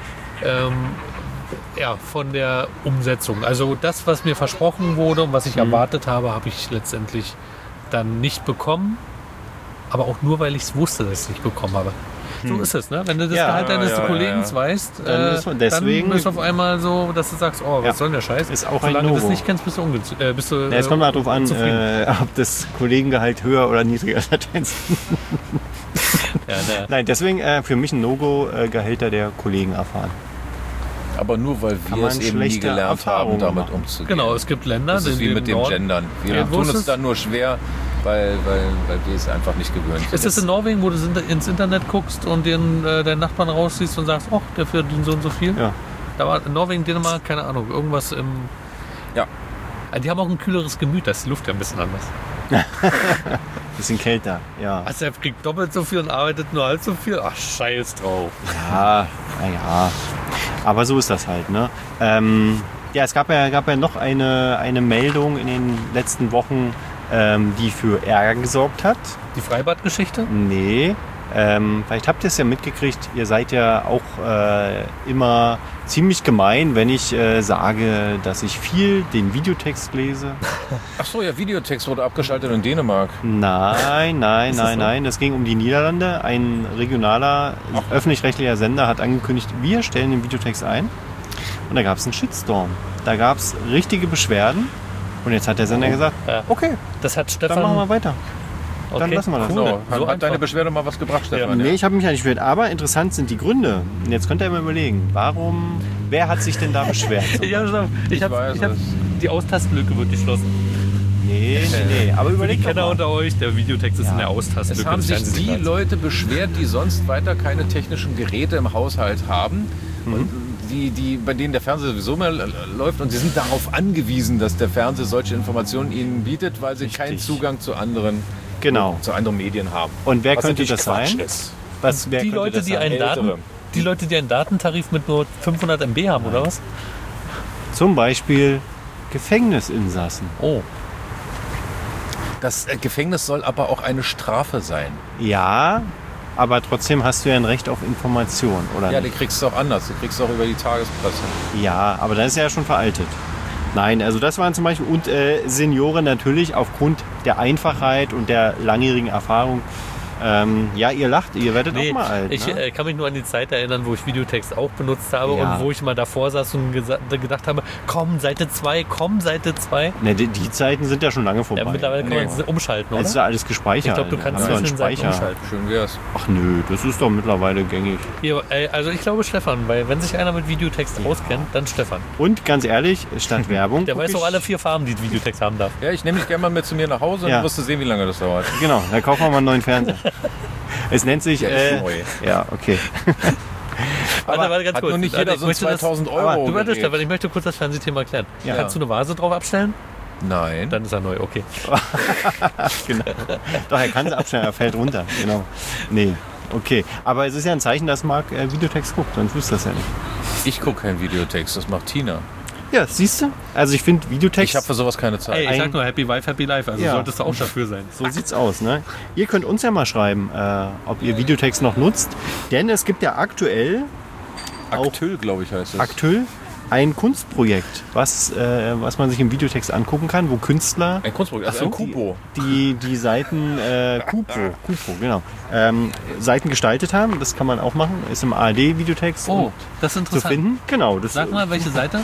ähm, ja, von der Umsetzung. Also das, was mir versprochen wurde und was ich Mhm. erwartet habe, habe ich letztendlich dann nicht bekommen, aber auch nur, weil ich es wusste, dass ich es nicht bekommen habe. So ist es, ne? Wenn du das Ja, Gehalt deines ja, ja, Kollegen ja. weißt, Dann äh, ist man deswegen- dann bist du auf einmal so, dass du sagst, oh, was Ja. soll denn der Scheiß? Ist auch ein Solange du das No-Go. nicht kennst, bist du, ungez- äh, bist du Ja, es kommt mal darauf an, unzufrieden. äh, ob das Kollegengehalt höher oder niedriger ist. Ja, ne. Nein, deswegen äh, für mich ein No-Go, äh, Gehälter der Kollegen erfahren. Aber nur weil Kann wir man es eben nie schlechte gelernt Erfahrungen haben, damit machen. umzugehen. Genau, es gibt Länder, Das ist in wie dem mit dem Norden- Gendern. Wir Ja, wo tun ist uns es? dann nur schwer, weil, weil, weil die es einfach nicht gewöhnt sind. Ist das in Norwegen, wo du ins Internet guckst und den, äh, deinen Nachbarn rausziehst und sagst, oh, der verdient so und so viel? Ja. Da war in Norwegen, Dänemark, keine Ahnung, irgendwas im... Ja. Die haben auch ein kühleres Gemüt, da ist die Luft ja ein bisschen anders. Bisschen kälter, ja. Also er kriegt doppelt so viel und arbeitet nur halb so viel? Ach, scheiß drauf. Ja, naja. Aber so ist das halt, ne? Ähm, ja, es gab ja, gab ja noch eine, eine Meldung in den letzten Wochen, ähm, die für Ärger gesorgt hat. Die Freibad-Geschichte? Nee. Ähm, vielleicht habt ihr es ja mitgekriegt, ihr seid ja auch äh, immer ziemlich gemein, wenn ich äh, sage, dass ich viel den Videotext lese. Ach so, ja, Videotext wurde abgeschaltet in Dänemark. Nein, nein, Ist das nein, so? nein. Das ging um die Niederlande. Ein regionaler, öffentlich-rechtlicher Sender hat angekündigt, wir stellen den Videotext ein. Und da gab es einen Shitstorm. Da gab es richtige Beschwerden. Und jetzt hat der Sender gesagt, Ja. okay, Das hat dann Stefan... machen wir weiter. okay. dann lassen wir das. Cool. So, So hat, hat deine einfach. Beschwerde mal was gebracht, Stefan? Nee, ich habe mich ja nicht beschwert. Aber interessant sind die Gründe. Und jetzt könnt ihr mal überlegen, warum, wer hat sich denn da beschwert? Ich habe ich hab, weiß ich hab, es. die Austastblöcke wird geschlossen. Nee, nee, nee. Aber Die überlegt doch Kenner mal. unter euch, der Videotext ist Ja. in der Austastblöcke. Es haben des sich die Fernsehsignals. Leute beschwert, die sonst weiter keine technischen Geräte im Haushalt haben. Und die, die, bei denen der Fernseher sowieso mal äh, läuft. Und sie sind darauf angewiesen, dass der Fernseher solche Informationen ihnen bietet, weil sie Richtig. keinen Zugang zu anderen, Genau. zu anderen Medien haben. Und wer Was könnte natürlich das Quatsch sein? ist. Was, wer Die könnte Leute, das die sein? einen, Daten, Ältere. die Leute, die einen Datentarif mit nur fünfhundert Megabyte haben, oder was? Zum Beispiel Gefängnisinsassen. Oh. Das äh, Gefängnis soll aber auch eine Strafe sein. Ja, aber trotzdem hast du ja ein Recht auf Information, oder Ja, die nicht? kriegst du auch anders. Die kriegst du auch über die Tagespresse. Ja, aber das ist ja schon veraltet. Nein, also das waren zum Beispiel, und äh, Senioren natürlich aufgrund der Einfachheit und der langjährigen Erfahrung. Ähm, ja, ihr lacht, ihr werdet Nee, auch mal alt. ich ne? äh, kann mich nur an die Zeit erinnern, wo ich Videotext auch benutzt habe Ja. und wo ich mal davor saß und gesa- gedacht habe, komm, Seite zwei, komm, Seite zwei. Ne, die, die Zeiten sind ja schon lange vorbei. Ja, mittlerweile kann Nee. man es umschalten, oder? Es ist ja alles gespeichert. Ich glaube, du Wir kannst haben ja einen zwischen den Seiten Speicher. umschalten. Schön wär's. Ach nö, das ist doch mittlerweile gängig. Hier, ey, also ich glaube Stefan, weil wenn sich einer mit Videotext auskennt, dann Stefan. Und ganz ehrlich, statt Werbung. Der guck weiß ich, auch alle vier Farben, die Videotext haben darf. Ja, ich nehme dich gerne mal mit zu mir nach Hause und Ja. du wirst sehen, wie lange das dauert. Genau, dann kaufen wir mal einen neuen Fernseher. Es nennt sich. Der Äh, ist neu. ja, okay. Warte, warte, ganz Hat kurz. nur nicht Warte, jeder ich so ein möchte das- zweitausend aber Euro Du warte, Gerät. Stefan, ich möchte kurz das Fernsehthema erklären. Ja. Kannst du eine Vase drauf abstellen? Nein. Dann ist er neu, okay. Genau. Doch, er kann es abstellen, er fällt runter. Genau. Nee, okay. Aber es ist ja ein Zeichen, dass Marc äh, Videotext guckt, sonst wüsste das ja nicht. Ich gucke keinen Videotext, das macht Tina. Ja, siehst du? Also ich finde Videotext. Ich habe für sowas keine Zeit. Ey, ich Ein- sag nur Happy Wife, Happy Life, also Ja. solltest du auch dafür sein. So sieht's aus, ne? Ihr könnt uns ja mal schreiben, äh, ob ihr Videotext noch nutzt. Denn es gibt ja aktuell, Aktyl, glaube ich, heißt es. aktuell ein Kunstprojekt, was, äh, was man sich im Videotext angucken kann, wo Künstler Ein Kunstprojekt, also ein Kupo. die, die Seiten, äh, Kupo, Kupo, genau, ähm, Seiten gestaltet haben. Das kann man auch machen, ist im A R D-Videotext Oh, das ist zu interessant. finden. Genau. Das, Sag mal, welche Seite?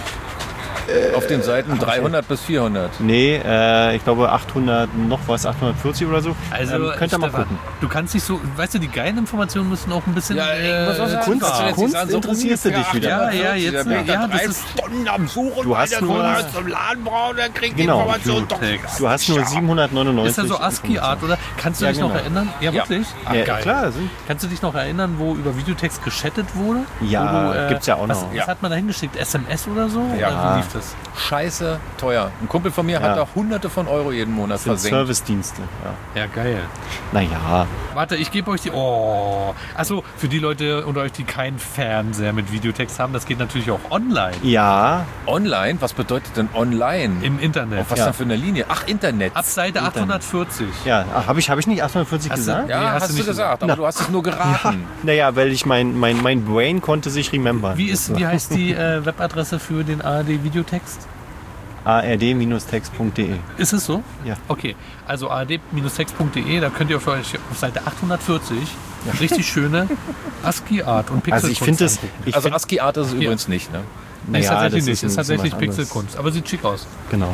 Auf den Seiten dreihundert bis vierhundert. Nee, äh, ich glaube achthundert, noch was, achthundertvierzig oder so. Also, ähm, könnt ihr mal Stefan, gucken. Du kannst nicht so, weißt du, die geilen Informationen müssen auch ein bisschen. Ja, ich muss was sagen. Kunst- Das ist Kunst jetzt so interessierst du dich ungefähr wieder. Ja, ja, achthundertvierzig, jetzt, da bin ich ja, da das drei ist- Stunden am Suchen, Du hast weil der nur- Kunde zum Laden braucht, der kriegt Genau, Informationen. du- Doch, Du hast nur siebenhundertneunundneunzig. Ist ja so ASCII-Art, oder? Kannst du Ja, dich noch genau. erinnern? Ja, Ja. wirklich? Ah, Ja, geil. klar, sind, Kannst du dich noch erinnern, wo über Videotext geschattet wurde? Ja, wo du, gibt's ja auch was, noch. Was Ja. hat man da hingeschickt? S M S oder so? Ja. Oder wie lief das? Scheiße teuer. Ein Kumpel von mir Ja. hat da hunderte von Euro jeden Monat sind versenkt. Servicedienste. Ja. Ja, geil. Naja, Warte, ich gebe euch die. Oh. Achso, für die Leute unter euch, die keinen Fernseher mit Videotext haben, das geht natürlich auch online. ja, Online? Was bedeutet denn online? Im Internet. Auf was Ja. dann für eine Linie? Ach, Internet. Ab Seite Internet. achthundertvierzig. ja. Habe ich, hab ich nicht achthundertvierzig Hast du- gesagt? ja, Nee, hast hast, du du nicht gesagt, aber Na. du hast es nur geraten. Naja, weil ich mein, mein, mein Brain konnte sich remember. Wie, ist, wie heißt die äh, Webadresse für den A R D-Videotext? A R D Text Punkt de. Ist es so? Ja. Okay, also A R D Text Punkt de, da könnt ihr auf, euch auf Seite achthundertvierzig richtig schöne ASCII-Art und Pixelkunst Also ich finde es. angucken. Ich Also find, ASCII-Art ist es übrigens nicht, ne? Nee, ist naja, tatsächlich das nicht. ist Ist, ein- tatsächlich was anderes. Pixelkunst, aber sieht schick aus. Genau.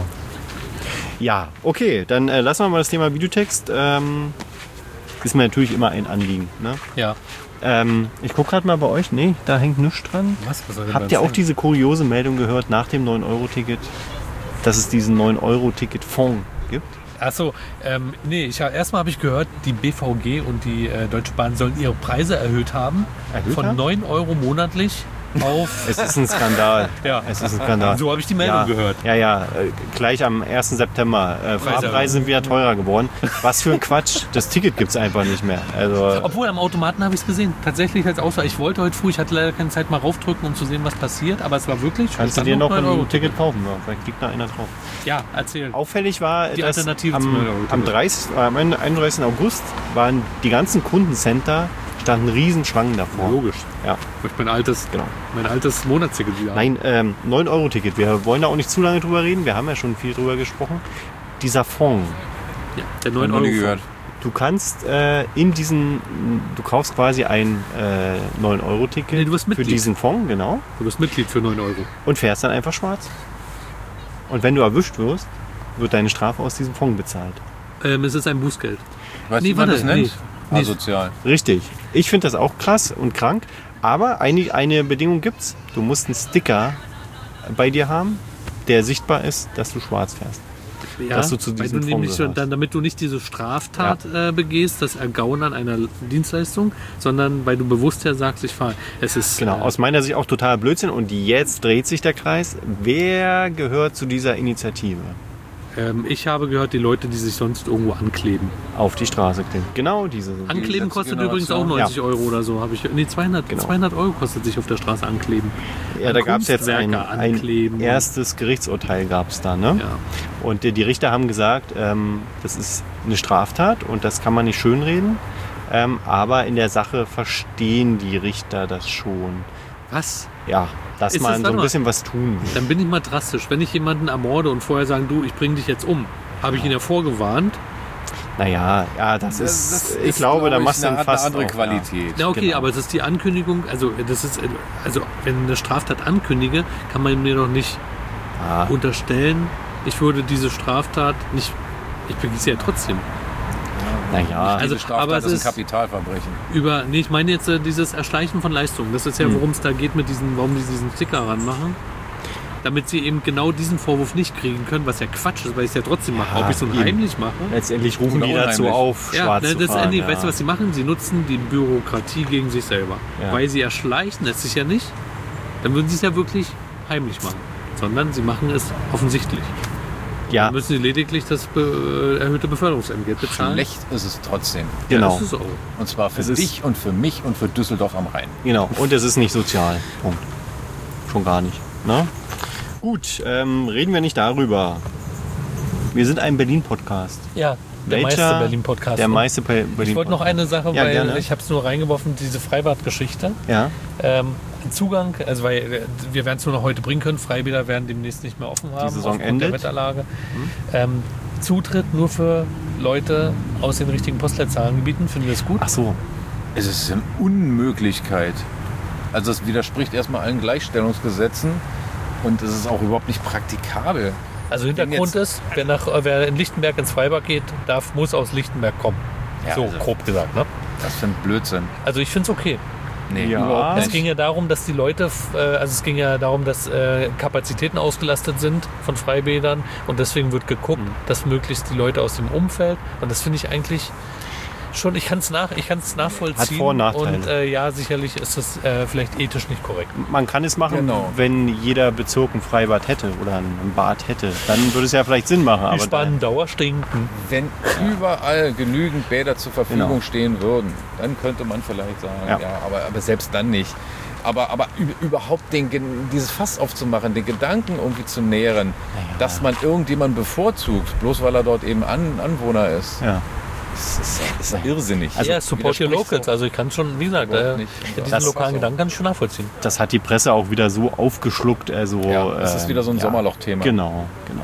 Ja, okay, dann äh, lassen wir mal das Thema Videotext. Ähm, ist mir natürlich immer ein Anliegen. Ne? Ja. Ähm, ich gucke gerade mal bei euch. Nee, da hängt nichts dran. Was? Was soll denn Habt beim ihr auch Film? diese kuriose Meldung gehört nach dem neun Euro Ticket, dass es diesen neun Euro Ticket Fonds gibt? Achso, ähm, nee, ich, erstmal habe ich gehört, die B V G und die äh, Deutsche Bahn sollen ihre Preise erhöht haben. Erhöht von haben? neun Euro monatlich auf... Es ist ein Skandal. Ja. Es ist ein Skandal. So habe ich die Meldung ja, gehört. Ja, ja, äh, gleich am ersten September. Äh, Fahrpreise sind wieder teurer geworden. Was für ein Quatsch. Das Ticket gibt es einfach nicht mehr. Also, Obwohl, am Automaten habe ich es gesehen. Tatsächlich als Auswahl. Ich wollte heute früh, ich hatte leider keine Zeit mal raufdrücken, um zu sehen, was passiert. Aber es war wirklich... kannst du stand dir noch neun Euro ein Ticket kaufen? Ja, vielleicht liegt da einer drauf. Ja, erzähl. Auffällig war, Die dass Alternative am, zum neun Euro am, dreißigsten am einunddreißigsten August waren die ganzen Kundencenter, standen riesen Schlangen davor. Logisch. Ja. Ich mein altes, Genau. mein altes Monatsticket wieder. Nein, ähm, neun Euro Ticket. Wir wollen da auch nicht zu lange drüber reden. Wir haben ja schon viel drüber gesprochen. Dieser Fonds. Ja, der neun Noch nie Euro. gehört. Du kannst äh, in diesen, du kaufst quasi ein äh, neun Euro Ticket Nee, du bist für Mitglied. diesen Fonds, genau, Du bist Mitglied für neun Euro. und fährst dann einfach schwarz. Und wenn du erwischt wirst, wird deine Strafe aus diesem Fonds bezahlt. Ähm, es ist ein Bußgeld. Weißt Nee, du, wie man warte, das nennt? nee. Nee. Asozial. Richtig. Ich finde das auch krass und krank. Aber eine, eine Bedingung gibt's. Du musst einen Sticker bei dir haben, der sichtbar ist, dass du schwarz fährst. Ja, Dass du zu weil diesem du Fonds nämlich schon, gehörst. dann, damit du nicht diese Straftat äh, begehst, das Ergauen an einer Dienstleistung, sondern weil du bewusst ja sagst, ich fahre. Es ist Genau, äh, aus meiner Sicht auch totaler Blödsinn. Und jetzt dreht sich der Kreis. Wer gehört zu dieser Initiative? ähm, ich habe gehört, die Leute, die sich sonst irgendwo ankleben. Auf die Straße kleben. Genau diese. Ankleben letzte kostet übrigens auch Generation. neunzig Euro oder so. Habe ich, nee, zweihundert, Genau. zweihundert Euro kostet sich auf der Straße ankleben. Ja, da gab es jetzt ein, Kunstwerke ein ankleben. erstes Gerichtsurteil gab es da. Ne? Ja. Und die, die Richter haben gesagt, ähm, das ist eine Straftat und das kann man nicht schönreden. Ähm, aber in der Sache verstehen die Richter das schon. Was? Ja, dass Ist das- man warte so ein mal. bisschen was tun will. Dann bin ich mal drastisch. Wenn ich jemanden ermorde und vorher sagen, du, ich bringe dich jetzt um, habe ich ihn ja vorgewarnt. Naja, ja, das ist, Das ich glaube, da machst du eine, einen hat eine fast andere auf, Qualität. Ja, okay, Genau. aber es ist die Ankündigung, also das ist, also wenn ich eine Straftat ankündige, kann man mir doch nicht Ja. unterstellen, ich würde diese Straftat nicht, ich begehe sie ja trotzdem. Naja, Also, Diese Straftat aber es ist ein ist- Kapitalverbrechen. Über, nee, ich meine jetzt äh, dieses Erschleichen von Leistungen. Das ist ja, Hm. worum es da geht mit diesen, warum die diesen Sticker ranmachen. Damit sie eben genau diesen Vorwurf nicht kriegen können, was ja Quatsch ist, weil ich es ja trotzdem mache. Ja, Ob ich so eben. heimlich mache. letztendlich rufen Oder die dazu unheimlich. auf, Ja, schwarz ne, zu das fahren. nee, ja. weißt du, was sie machen? Sie nutzen die Bürokratie gegen sich selber. Ja. Weil sie erschleichen es sich ja nicht, dann würden sie es ja wirklich heimlich machen. Sondern sie machen es offensichtlich. Ja, Dann müssen sie lediglich das be äh, erhöhte Beförderungsentgelt bezahlen. Schlecht ist es trotzdem. Ja, genau. das ist auch. Und zwar für Es ist- dich und für mich und für Düsseldorf am Rhein. Genau, und es ist nicht sozial. Punkt. Schon gar nicht. Ne? Gut, ähm, reden wir nicht darüber. Wir sind ein Berlin-Podcast. Ja, der Welcher- meiste Berlin-Podcast. Der ne? meiste Pe- Berlin-Podcast. Ich wollte noch eine Sache, Ja, weil gerne. ich habe es nur reingeworfen, diese Freibad-Geschichte. Ja, Ähm, Zugang, also weil äh, wir werden es nur noch heute bringen können, Freibäder werden demnächst nicht mehr offen haben. Saison aufgrund endet. der Wetterlage. Ähm, Zutritt nur für Leute aus den richtigen Postleitzahlengebieten, finden wir es gut? ach so. Es ist eine Unmöglichkeit. Also es widerspricht erstmal allen Gleichstellungsgesetzen und es ist auch überhaupt nicht praktikabel. Also Hintergrund ist, wer, nach, äh, wer in Lichtenberg ins Freibad geht, darf, muss aus Lichtenberg kommen. Ja, so also- grob gesagt. Ne? Das für ein Blödsinn. Also ich finde es okay. Nee, Ja. überhaupt Es nicht. ging ja darum, dass die Leute, f- äh, also es ging ja darum, dass äh, Kapazitäten ausgelastet sind von Freibädern und deswegen wird geguckt, Mhm. dass möglichst die Leute aus dem Umfeld, und das finde ich eigentlich schon, ich kann es nach, ich kann's nachvollziehen. Hat Vor- und Nachteile. Und äh, ja, sicherlich ist das äh, vielleicht ethisch nicht korrekt. Man kann es machen, Genau. wenn jeder Bezirk ein Freibad hätte oder ein Bad hätte. Dann würde es ja vielleicht Sinn machen. Die Aber spannen Dauer stinken. Wenn überall genügend Bäder zur Verfügung Genau. stehen würden, dann könnte man vielleicht sagen, Ja. ja, aber, aber selbst dann nicht. Aber, aber ü- überhaupt den, Gen- dieses Fass aufzumachen, den Gedanken irgendwie zu nähren, dass man irgendjemanden bevorzugt, bloß weil er dort eben An, Anwohner ist, ja. das ist, ist ja irrsinnig. Also, ja, support your widerspricht locals. so Also ich kann schon, wie gesagt, überhaupt äh, nicht. diesen Das- lokalen also- Gedanken kann ich schon nachvollziehen. Das hat die Presse auch wieder so aufgeschluckt. Also, Ja, das ist ähm, wieder so ein ja. Sommerloch-Thema. Genau, genau.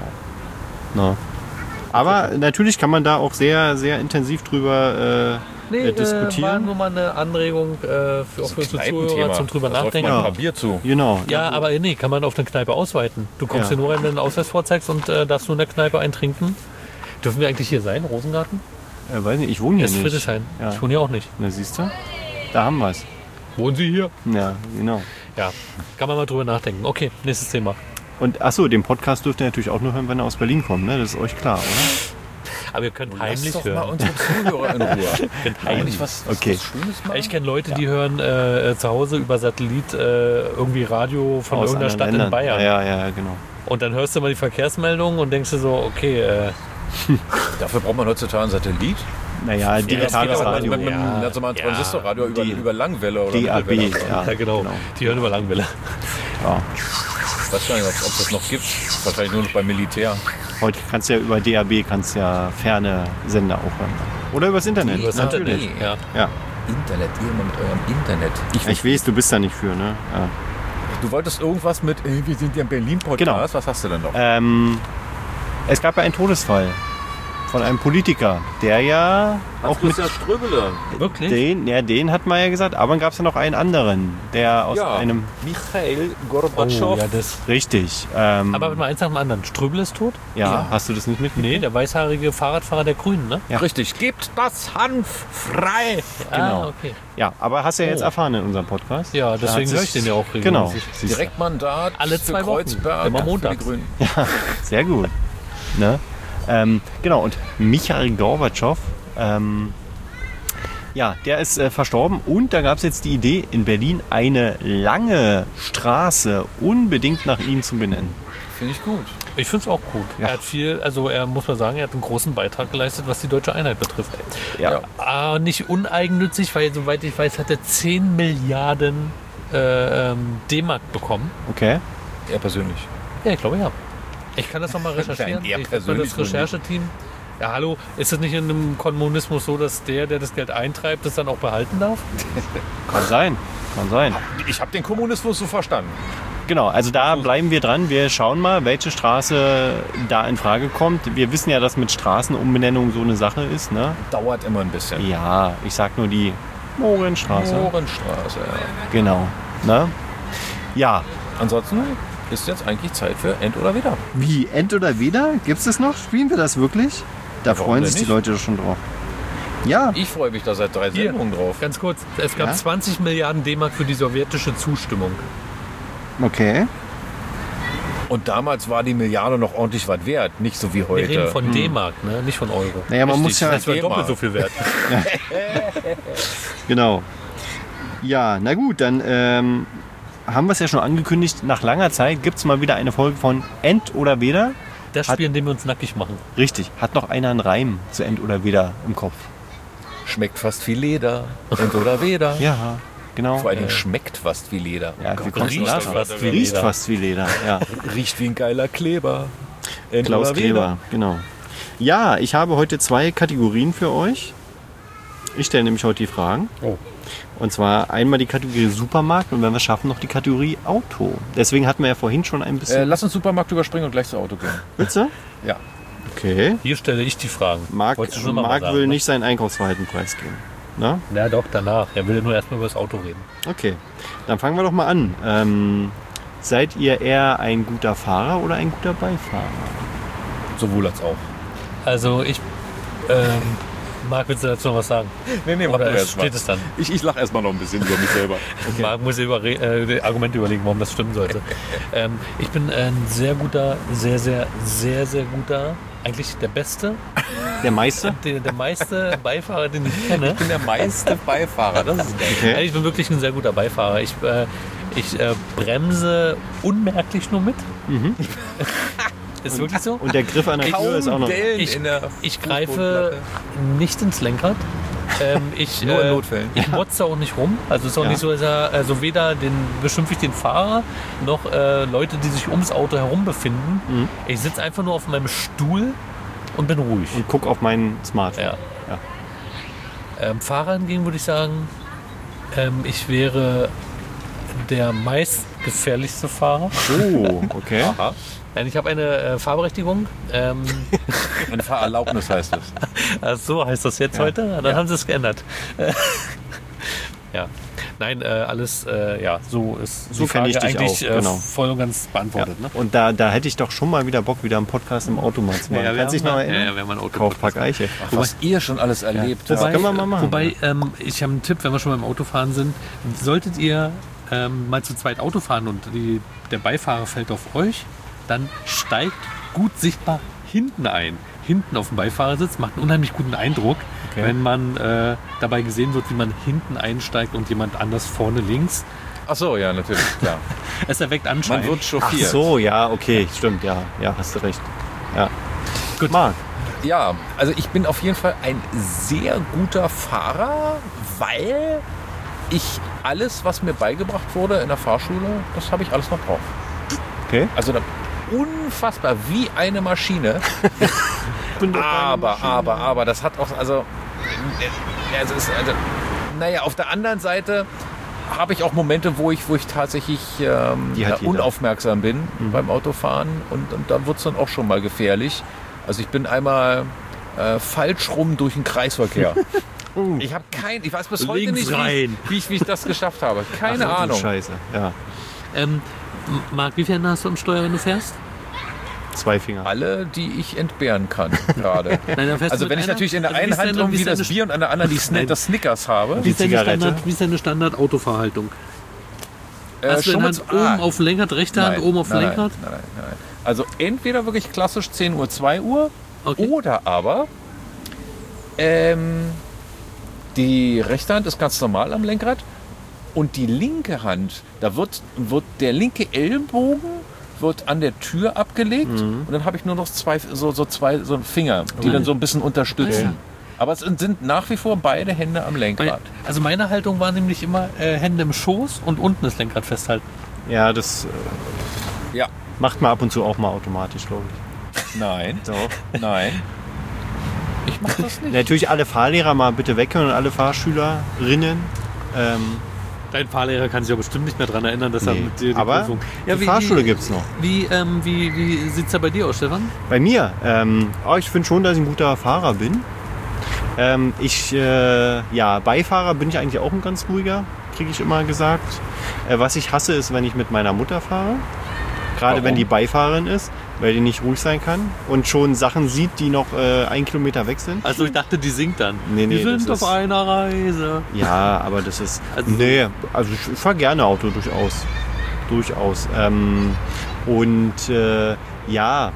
Na. Aber natürlich kann man da auch sehr, sehr intensiv drüber äh, äh, war diskutieren. nur mal eine Anregung äh, für, auch für unsere Zuhörer zum drüber Da säuft nachdenken. man Ja. ein paar Bier zu. Genau. Ja, aber nee, kann man auf eine Kneipe ausweiten. Du kommst Ja. hier nur rein, wenn du einen Ausweis vorzeigst und äh, darfst nur in der Kneipe eintrinken. Dürfen wir eigentlich hier sein, Rosengarten? Äh, weiß nicht, ich wohne hier Das ist nicht. Friedrichshain. Ja. Ich wohne hier auch nicht. Na, siehst du? Da haben wir es. Wohnen Sie hier? Ja, genau. Ja, kann man mal drüber nachdenken. Okay, nächstes Thema. Und achso, den Podcast dürft ihr natürlich auch nur hören, wenn er aus Berlin kommt, ne? Das ist euch klar, oder? Aber ihr könnt Lass heimlich doch mal hören. unsere Zuhörer in Ruhe. Könnt Wollen wir heimlich. nicht was, was, Okay. was Schönes machen? Ich kenne Leute, die hören äh, zu Hause über Satellit äh, irgendwie Radio von Aus irgendeiner anderen Stadt Ländern. in Bayern. Ja, ja, genau. Und dann hörst du mal die Verkehrsmeldungen und denkst dir so, okay, äh, Dafür braucht man heutzutage ein Satellit. Naja, digitales geht auch Radio. Mit, mit, mit Ja. einem ganz normalen Ja. Transistorradio über, Die- über Langwelle oder D A B, Mittelwelle. ja. ja genau, die hören über Langwelle. ja. Ich weiß gar nicht, ob ob das noch gibt. Wahrscheinlich nur noch beim Militär. Heute kannst du ja über D A B kannst ja ferne Sender auch hören. Oder übers Internet. Übers Natürlich. Internet. Ja. Ja. Internet, ihr immer mit eurem Internet. Ich, Ich weiß, du bist da nicht für, ne? Ja. du wolltest irgendwas mit, äh, wir sind ja im Berlin-Podcast. Genau. Was hast du denn noch? Ähm, es gab ja einen Todesfall von einem Politiker, der ja auch mit Ströbele. Wirklich? den, ja, den hat man ja gesagt, aber dann gab es ja noch einen anderen, der aus Ja, einem, Michael Oh, Gorbatschow. ja, das. richtig, ähm, Aber mal eins nach dem anderen. Ströbel ist tot? ja, ja. hast du das nicht mitgekriegt? Nee, der weißhaarige Fahrradfahrer der Grünen, ne? Ja. Richtig, gebt das Hanf frei. Genau. Ah, okay. Ja, aber hast du ja jetzt Oh. erfahren in unserem Podcast. Ja, Da deswegen hat höre sich- ich den ja auch Genau, regelmäßig. siehst du. Direktmandat Alle zwei für Wochen. Kreuzberg Immer für die montags. Grünen. Sehr gut. Ne? Ähm, genau, und Michail Gorbatschow, ähm, ja, der ist äh, verstorben und da gab es jetzt die Idee, in Berlin eine lange Straße unbedingt nach ihm zu benennen. Finde ich gut. Ich finde es auch gut. Ja. Er hat viel, also er muss man sagen, er hat einen großen Beitrag geleistet, was die deutsche Einheit betrifft. Ja, Ja. Ah, nicht uneigennützig, weil soweit ich weiß, hat er zehn Milliarden äh, ähm, D-Mark bekommen. okay. Er persönlich. Ja, ich glaube ja. Ich kann das nochmal recherchieren. Nein, er Ich werde mal persönlich das wohl nicht. Rechercheteam. Ja, hallo, ist es nicht in einem Kommunismus so, dass der, der das Geld eintreibt, das dann auch behalten darf? Kann sein, kann sein. Ich habe den Kommunismus so verstanden. Genau, also da bleiben wir dran. Wir schauen mal, welche Straße da in Frage kommt. Wir wissen ja, dass mit Straßenumbenennung so eine Sache ist, ne? Dauert immer ein bisschen. Ja, ich sag nur die Mohrenstraße. Mohrenstraße, ja. Genau, ne? Ja. Ansonsten ist jetzt eigentlich Zeit für End oder Wieder. Wie, End oder Wieder? Gibt's das noch? Spielen wir das wirklich? Da Warum freuen denn sich die nicht? Leute doch schon drauf. Ja, Ich freue mich da seit drei Hier. Sendungen drauf. Ganz kurz, es gab Ja? zwanzig Milliarden D-Mark für die sowjetische Zustimmung. okay. Und damals war die Milliarde noch ordentlich was wert. Nicht so wie Wir heute. reden von D-Mark, ne? Nicht von Euro. Naja, man Richtig, muss ja... Das war D-Mark. doppelt so viel wert. Genau. Ja, na gut, dann ähm, haben wir es ja schon angekündigt. Nach langer Zeit gibt es mal wieder eine Folge von End oder Weder. Das Spiel, in dem wir uns nackig machen. Richtig. Hat noch einer einen Reim zu End oder Weder im Kopf? Schmeckt fast wie Leder. End oder Weder. Ja, genau. Vor allen Dingen schmeckt fast wie Leder. Ja, wie kommst du riecht da fast drauf? wie Riecht Leder. fast wie Leder, ja. Riecht wie ein geiler Kleber. End Klaus oder Kleber, genau. Ja, ich habe heute zwei Kategorien für euch. Ich stelle nämlich heute die Fragen. Oh. Und zwar einmal die Kategorie Supermarkt und wenn wir es schaffen, noch die Kategorie Auto. Deswegen hatten wir ja vorhin schon ein Äh, bisschen... lass uns Supermarkt überspringen und gleich zu Auto gehen. Willst du? Ja. Okay. Hier stelle ich die Fragen. Marc, Wolltest du schon immer mal Marc sagen, will ne? nicht sein Einkaufsverhalten preisgeben. Na? Ja, doch, danach. Er will nur erstmal über das Auto reden. Okay. Dann fangen wir doch mal an. Ähm, seid ihr eher ein guter Fahrer oder ein guter Beifahrer? Sowohl als auch. Also ich, ähm, Marc, willst du dazu noch was sagen? Nee, nee, Oder es steht es dann? Ich, ich lache erstmal noch ein bisschen über mich selber. Marc muss über äh, Argumente überlegen, warum das stimmen sollte. ähm, ich bin ein sehr guter, sehr, sehr, sehr, sehr guter, eigentlich der beste, Der Meister? der, der meiste Beifahrer, den ich kenne. Ich bin der meiste Beifahrer. Das ist geil. Ja, Okay. ich bin wirklich ein sehr guter Beifahrer. Ich, äh, ich äh, bremse unmerklich nur mit. Ist wirklich so. Und der Griff an der Tür ist auch noch... Dellen Ich- in der Ich Fußbodenplatte. greife nicht ins Lenkrad. Ähm, ich, Nur in äh, Notfällen. Ich motze auch nicht rum. Also es ist auch Ja. nicht so, dass er, also weder den, beschimpfe ich den Fahrer noch äh, Leute, die sich ums Auto herum befinden. Mhm. Ich sitze einfach nur auf meinem Stuhl und bin ruhig. Und guck auf mein Smartphone. Ja. Ja. Ähm, Fahrer hingegen würde ich sagen, ähm, ich wäre der meistgefährlichste Fahrer. Oh, okay. Aha. Nein, ich habe eine äh, Fahrberechtigung. Ähm, Eine Fahrerlaubnis heißt es. Ach so heißt das jetzt heute? Ja, dann Ja. haben sie es geändert. Ja. Nein, äh, alles, äh, ja, so ist So die kenn Frage ich dich eigentlich auch, äh, genau. voll und ganz beantwortet. Ne? Und da, da hätte ich doch schon mal wieder Bock, wieder einen Podcast im Auto mal zu machen. Kannst du dich noch erinnern? Ja, ja, wir haben ein Auto. Kaufpark Eiche. Was ihr schon alles erlebt Das habt. können wir mal machen. Wobei, ähm, ich habe einen Tipp, wenn wir schon beim Autofahren sind. Solltet ihr ähm, mal zu zweit Auto fahren und die, der Beifahrer fällt auf euch, dann steigt gut sichtbar hinten ein. hinten auf dem Beifahrersitz. Macht einen unheimlich guten Eindruck, okay. wenn man äh, dabei gesehen wird, wie man hinten einsteigt und jemand anders vorne links. Ach so, ja, natürlich, klar. Es erweckt Anschein. Man wird chauffiert. Ach so, ja, okay, stimmt, ja, ja, hast du recht. Ja. Gut. Marc. Ja, also ich bin auf jeden Fall ein sehr guter Fahrer, weil ich alles, was mir beigebracht wurde in der Fahrschule, das habe ich alles noch drauf. Okay. Also da, unfassbar, wie eine Maschine. aber, Maschine. aber, aber, das hat auch, also, also, ist, also naja, auf der anderen Seite habe ich auch Momente, wo ich, wo ich tatsächlich ähm, ja, unaufmerksam bin mhm. beim Autofahren und, und da wird es dann auch schon mal gefährlich. Also ich bin einmal äh, falsch rum durch den Kreisverkehr. uh. Ich habe kein, ich weiß bis heute Links nicht, wie ich, wie, ich, wie ich das geschafft habe. Keine Ach, Ahnung. Scheiße, ja. Ähm, Marc, wie viel hast du am Steuer, wenn du fährst? Zwei Finger. Alle, die ich entbehren kann gerade. Nein, also wenn ich natürlich in der also einen Hand irgendwie das Bier und an der anderen die Sn- das Snickers habe. Wie ist deine Standard, wie ist deine Standard-Autofahrhaltung? Äh, Hast du in Hand oben ah, auf dem Lenkrad, rechte Hand oben auf dem Lenkrad? Nein, nein, nein, nein. Also entweder wirklich klassisch zehn Uhr, zwei Uhr okay. oder aber ähm, die rechte Hand ist ganz normal am Lenkrad und die linke Hand, da wird, wird der linke Ellenbogen wird an der Tür abgelegt mhm. und dann habe ich nur noch zwei, so, so zwei so Finger, die oh. dann so ein bisschen unterstützen. Okay. Aber es sind nach wie vor beide Hände am Lenkrad. Also meine Haltung war nämlich immer äh, Hände im Schoß und unten das Lenkrad festhalten. Ja, das äh, ja. macht man ab und zu auch mal automatisch, glaube ich. Nein. Doch. Nein. Ich mache das nicht. Natürlich alle Fahrlehrer mal bitte weghören und alle Fahrschülerinnen. Ähm, Dein Fahrlehrer kann sich ja bestimmt nicht mehr daran erinnern, dass nee, er mit dir die aber Prüfung... Ja, die wie, Fahrschule gibt es noch. Wie, ähm, wie, wie sieht es da bei dir aus, Stefan? Bei mir? Ähm, oh, ich finde schon, dass ich ein guter Fahrer bin. Ähm, ich, äh, ja, Beifahrer bin ich eigentlich auch ein ganz ruhiger, kriege ich immer gesagt. Äh, was ich hasse, ist, wenn ich mit meiner Mutter fahre. Gerade wenn die Beifahrerin ist, weil die nicht ruhig sein kann und schon Sachen sieht, die noch äh, einen Kilometer weg sind. Also ich dachte, die singt dann. Nee, nee, Wir sind auf einer Reise. Ja, aber das ist... Also nee, also ich, ich fahre gerne Auto, durchaus. Durchaus. Ähm, und äh, ja,